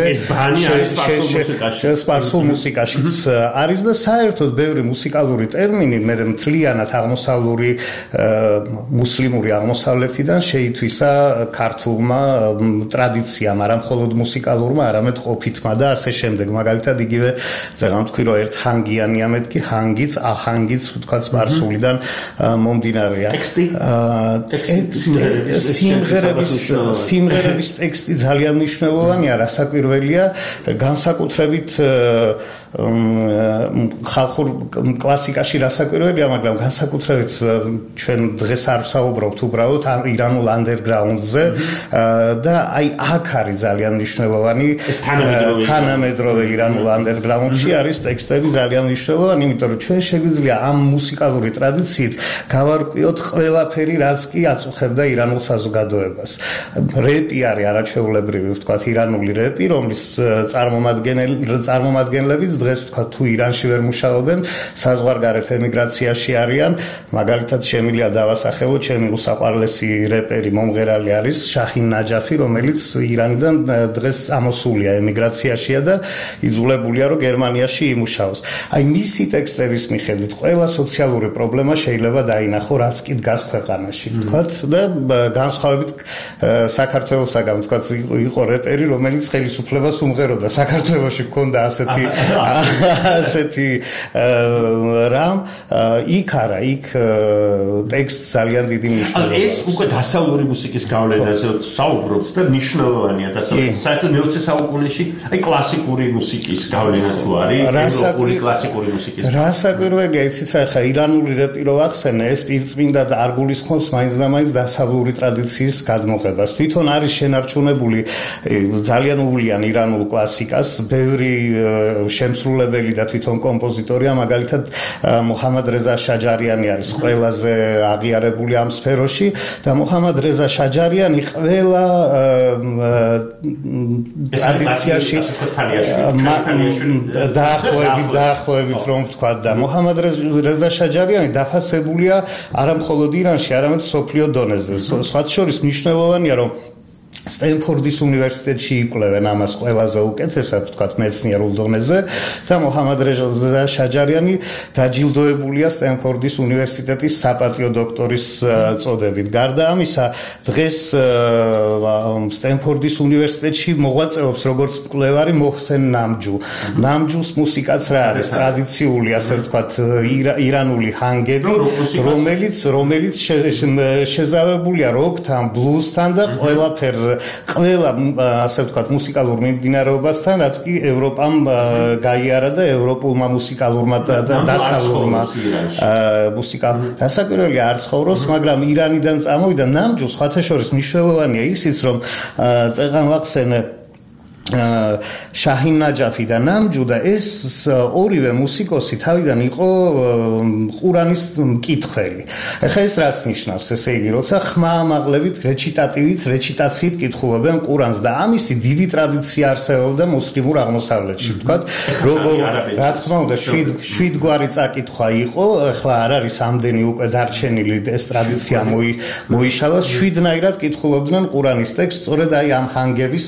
სპარსულ მუსიკაშიც არის და საერთოდ ბევრი მუსიკალური ტერმინი მე მთლიანად აღმოსავლური მუსლიმური აღმოსავლეთიდან შეითვისა ქართულმა ტრადიციამ, არა მხოლოდ მუსიკალურმა, არამედ ყოფითმა და ასე შემდეგ. მაგალითად იგივე ზეგან თქვი რომ ერთ ჰანგიანია მეთქი ჰანგიც, აჰანგიც თქვა სპარსულიდან მომდინარეა. ტექსტი სიმღერების სიმღერების ტექსტი ძალიან მნიშვნელოვანია, რასაკვირველია, განსაკუთრებით ხალხურ კლასიკაში რასაკვირველია, მაგრამ განსაკუთრებით ჩვენ დღეს არ ვსაუბრობთ უბრალოდ ირანულ ანდერგრაუნდზე და აი აქ არის ძალიან მნიშვნელოვანი თანამედროვე ირანულ ანდერგრაუნდში არის ტექსტები ძალიან მნიშვნელოვანი, იმიტომ რომ ჩვენ შეგვიძლია ამ მუსიკალური ტრადიციით გავარკვიოთ ყველაფერი, რაც კი აწუხებდა ირანულ საზოგადოებას. რეპი არის არაჩვეულებრივი, ვთქვათ, ირანული რეპი, რომლის წარმომადგენლებიც დღეს ვთქვათ თუ ირანში ვერ მუშაობენ, საზღვარგარეთ ემიგრაციაში არიან. მაგალითად შემიძლია დავასახელო ჩემი უსაყვარლესი რეპერი მომღერალი არის შაჰინ ნაჯაფი, რომელიც ირანიდან დღეს ამოსულია ემიგრაციაშია და იძულებულია რომ გერმანიაში იმუშაოს. აი მისი ტექსტების მიხედვით ყველა სოციალური პრობლემა შეიძლება დაინახო, რაც კი დგას ქვეყანაში, ვთქვათ, და განსხვავებით საქართველოსაგან, ვთქვათ, იყო რეპერი, რომელიც ხელისუფლებას უმღეროდა. საქართველოში ჰქონდა ასეთი ასეთი რამ, იქ არა, იქ ტექსტს ძალიან დიდი მნიშვნელობა. ეს უკვე დასავლური მუსიკის გავლენაზე საუბრობთ და მნიშვნელოვანია დასავლური. საერთოდ მეოცე საუკუნეში აი კლასიკური მუსიკის გავლენა თუ არის, ევროპული კლასიკური მუსიკის. რასაკვირველია, იცით რა, ხა ირანული რეპი რო ახსენე, ეს პირწმინდა და არ გულისხმობს მაინც და მაინც დასავლური ტრადიციის გადმოღებას. თვითონ არის შენარჩუნებული ძალიან უვლიან ირანულ კლასიკას, ბევრი შემსრულებელი და თვითონ კომპოზიტორია, მაგალითად მუჰამად რეზა შაჯარიანი არის ყველაზე აღიარებული ამ სფეროში და მუჰამად რეზა შაჯარიანი ყველა ტრადიციაში დაახლოებით დაახლოებით რომ ვთქვა და მუჰამად რეზა შაჯარიანი დაფასებულია არა მხოლოდ ირანში, არამედ მსოფლიო დონეზე. სხვათა შორის მნიშვნელოვანია რომ სტენფორდის უნივერსიტეტში იკვლევენ ამას ყველაზე უკეთესად, ვთქვათ, მეცნიერულ დონეზე და მუჰამად რეზა შაჯარიანი დაჯილდოებულია სტენფორდის უნივერსიტეტის საპატიო დოქტორის წოდებით. გარდა ამისა, დღეს სტენფორდის უნივერსიტეტში მოღვაწეობს როგორც მკვლევარი მოჰსენ ნამჯუ. ნამჯუს მუსიკაც რა არის? ტრადიციული, ასე ვთქვათ, ირანული ჰანგები, რომელიც რომელიც შეზავებულია როკთან, ბლუზთან და ყველაფერ ყველა ასე ვთქვათ მუსიკალურ მიმდინარეობასთან, რაც კი ევროპამ გაიარა და ევროპულმა მუსიკალურმა და დასავლურმა მუსიკალ რასაკვირველია არ ცხოვრობს, მაგრამ ირანიდან წამოვიდა ნამჯუ. სხვათა შორის მნიშვნელოვანია ისიც, რომ წეღან ვახსენე შაჰინ ნაჯაფი და ნამჯუ და ეს ორივე მუსიკოსი თავიდან იყო ყურანის მკითხველი. ეხლა ეს რას ნიშნავს? ესე იგი, როცა ხმამაღლებით, რეჩიტატივით, რეჩიტაციით კითხულობენ ყურანს და ამისი დიდი ტრადიცია არსებობდა მუსლიმურ აღმოსავლეთში, ვთქვათ, როგორ რა თქმა უნდა შვიდგვარი წაკითხვა იყო, ეხლა არ არის ამდენი უკვე დარჩენილი ეს ტრადიცია მოიშალა, შვიდნაირად კითხულობდნენ ყურანის ტექსტს, სწორედ აი ამ ჰანგების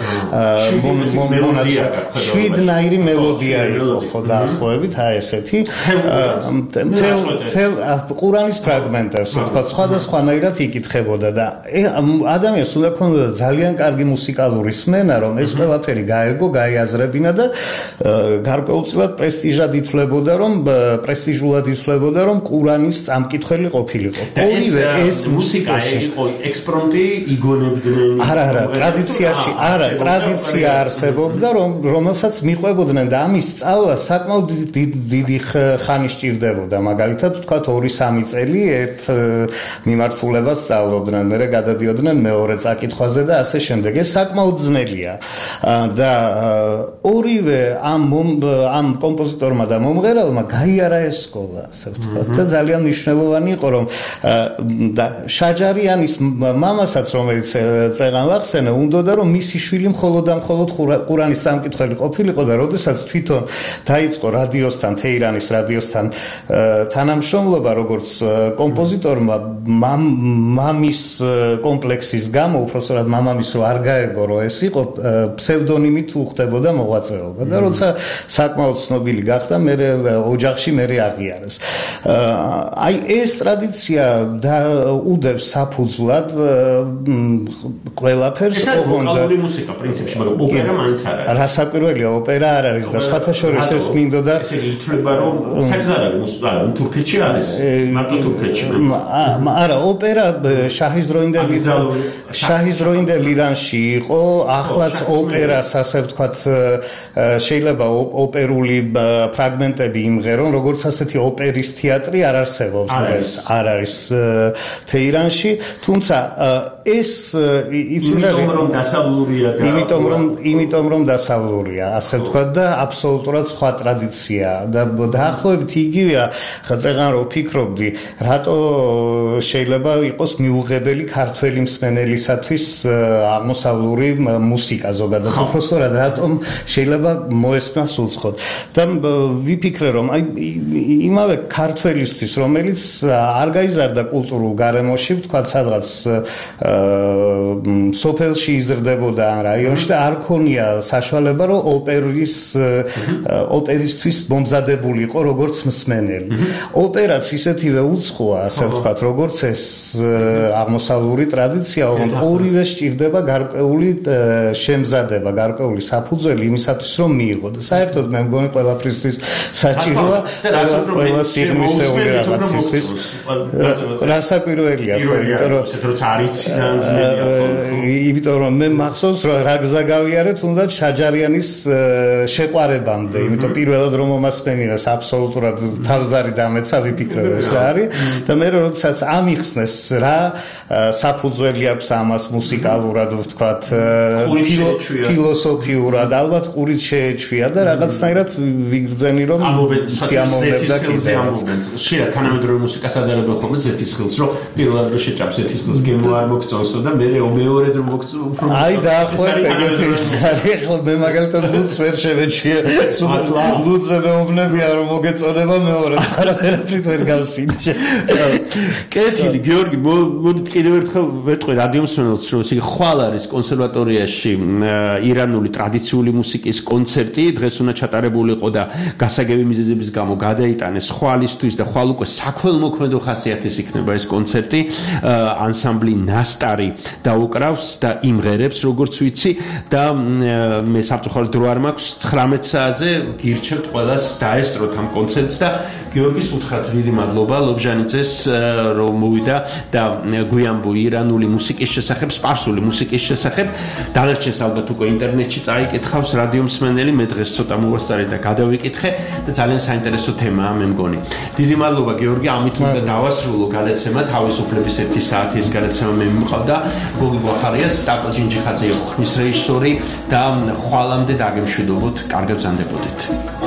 შვიდნაირი მელოდია იყო ხო დაახლოებით აი ესეთი მთელ ყურანის ფრაგმენტებს ვთქვათ სხვადასხვანაირად იკითხებოდა და ადამიანს უნდა ქონოდა ძალიან კარგი მუსიკალური სმენა რომ ეს ყველაფერი გაეგო, გაიაზრებინა და გარკვეულწილად პრესტიჟად ითვლებოდა რომ პრესტიჟულად ითვლებოდა რომ ყურანის წამკითხველი ყოფილიყო. ორივე ეს მუსიკა იყო ექსპრომტი იგონებდნენ. არა, არა, ტრადიციაში, არა, ტრადიცია არსებობდა, რომ რომელსაც მიყვებოდნენ და ამის სწავლა საკმაოდ დიდი ხანი სჭირდებოდა. მაგალითად, ვთქვათ, ორი სამი წელი ერთ მიმართულებას სწავლობდნენ, მერე გადადიოდნენ მეორე წაკითხვაზე და ასე შემდეგ. ეს საკმაოდ ძნელია. და ორივე ამ ამ კომპოზიტორმა და მომღერალმა გაიარა ეს სკოლა, ასე ვთქვათ, და ძალიან მნიშვნელოვანი იყო, რომ და შაჯარიანის მამასაც, რომელიც წეღან ვახსენე, უნდოდა რომ მისი შვილი მხოლოდ ამ მხოლოდ ყურანის სამკითხველი ყოფილიყო და როდესაც თვითონ დაიწყო რადიოსთან, თეირანის რადიოსთან თანამშრომლობა როგორც კომპოზიტორმა, მამის კომპლექსის გამო, უпростоრად მამამის რო არ გაეგო, რომ ეს იყო ფსევდონიმით უხდებოდა მოღვაწეობა და როცა საკმაოდ ცნობილი გახდა, მე ოჯახში მე აღიარეს. აი ეს ტრადიცია დაუდევს საფუძვლად ყველაფერს ვოკალური მუსიკა პრინციპში, მაგრამ ოპერა მაინც არ არის. რასაკვირველია, ოპერა არ არის და სხვათა შორის ეს მინდოდა ესე იგი ითვლება რომ საერთოდ არ არის მუსიკა, თურქეთში არის. მარტო თურქეთში. არა, ოპერა შაჰის დროინდელი შაჰის დროინდელი ირანში იყო, ახლაც ოპერას ასე ვთქვათ შეიძლება ოპერული ფრაგმენტები იმღერონ, როგორც ასეთი ოპერის თეატრი არ არსებობს დღეს, არ არის თეირანში, თუმცა ეს იმიტომ რომ დასავლურია და იმიტომ რომ იმიტომ რომ დასავლურია, ასე ვთქვათ და აბსოლუტურად სხვა ტრადიცია და დაახლოებით იგივეა, ხაწეღან რო ფიქრობდი, რატო შეიძლება იყოს მიუღებელი ქართველი მსმენელისათვის აღმოსავლური მუსიკა ზოგადად, უბრალოდ რატომ შეიძლება მოესმას უცხოდ და ვიფიქრე რომ აი იმავე ქართველისთვის, რომელიც არ გაიზარდა კულტურულ გარემოში, ვთქვათ სადღაც სოფელში იზრდებოდა ან რაიონში და არ ქონია საშუალება რომ ოპერის ოპერისთვის მომზადებულიყო როგორც მსმენელი. ოპერაც ისეთივე უცხოა, ასე ვთქვათ, როგორც ეს აღმოსავლური ტრადიცია, რომ ორივე სჭირდება გარკვეული შემზადება, გარკვეული საფუძველი იმისათვის რომ მიიღო და საერთოდ მე მგონი ყველაფრისთვის საჭიროა ყველა სიღრმისეული რაღაცისთვის. რასაკვირველია, ხო, იმიტომ რომ როცა არიცი ძალიან ძნელია. იმიტომ რომ მე მახსოვს რომ რა გზა გავიარე თუნდაც შაჯარიანის შეყვარებამდე, იმიტომ პირველად რომ მომასმენინეს აბსოლუტურად თავზარი დამეცა, ვიფიქრე ეს რა არის და მე როდესაც ამიხსნეს რა საფუძველი აქვს ამას მუსიკალურად, ვთქვათ, ფილოსოფიურად, ალბათ ყურით შეეჩვია და რაღაცნაირად ვიგრძენი რომ სიამოვნებდა კიდე. შეიძლება თანამედროვე მუსიკას ადარებენ ხოლმე ზეთისხილს, რომ პირველად რო შეჭამს ზეთისხილს გემო არ მოგწონსო და მე მეორედ რომ მოგწონს უფრო აი დაახლოებით ეგეთი ის არის, ხო მე მაგალითად ლუდს ვერ შევეჩვიე, ლუდზე მეუბნებია რომ მოგეწონება მეორედ, არა ვერაფრით ვერ გავსინჯე. კეთილი, გიორგი, მოდით კიდევ ერთხელ ვეტყვი რადიომსმენელს, რომ ისე ხვალ არის კონსერვატორიაში ირანული ტრადიციული მუსიკის კონცერტი, დღეს უნდა ჩატარებულიყო და გასაგები მიზეზების გამო გადაიტანეს ხვალისთვის და ხვალ უკვე საქველმოქმედო ხასიათის იქნება ეს კონცერტი. ანსამბლი ნასტარი დაუკრავს და იმღერებს, როგორც ვიცი და მე საფრთხო დრო არ მაქვს ცხრამეტ საათზე გირჩევთ ყველას დაესწროთ ამ კონცერტს და გიორგის უთხრათ დიდი მადლობა ლობჟანიძეს რომ მოვიდა და გვიამბო ირანული მუსიკის შესახებ, სპარსული მუსიკის შესახებ. დანარჩენს ალბათ უკვე ინტერნეტში წაიკითხავს რადიომსმენელი, მე დღეს ცოტა მოვასწარე და გადავიკითხე და ძალიან საინტერესო თემაა მე მგონი. დიდი მადლობა გიორგი, ამით უნდა დავასრულო გადაცემა, თავისუფლების ერთი საათის გადაცემა მე მიმყავდა გოგი გვახარია, სტატო ჯინჯიხაძე იყო ხმის რეჟისორი და ხვალამდე დაგემშვიდობოთ, კარგად ბრძანდებოდეთ.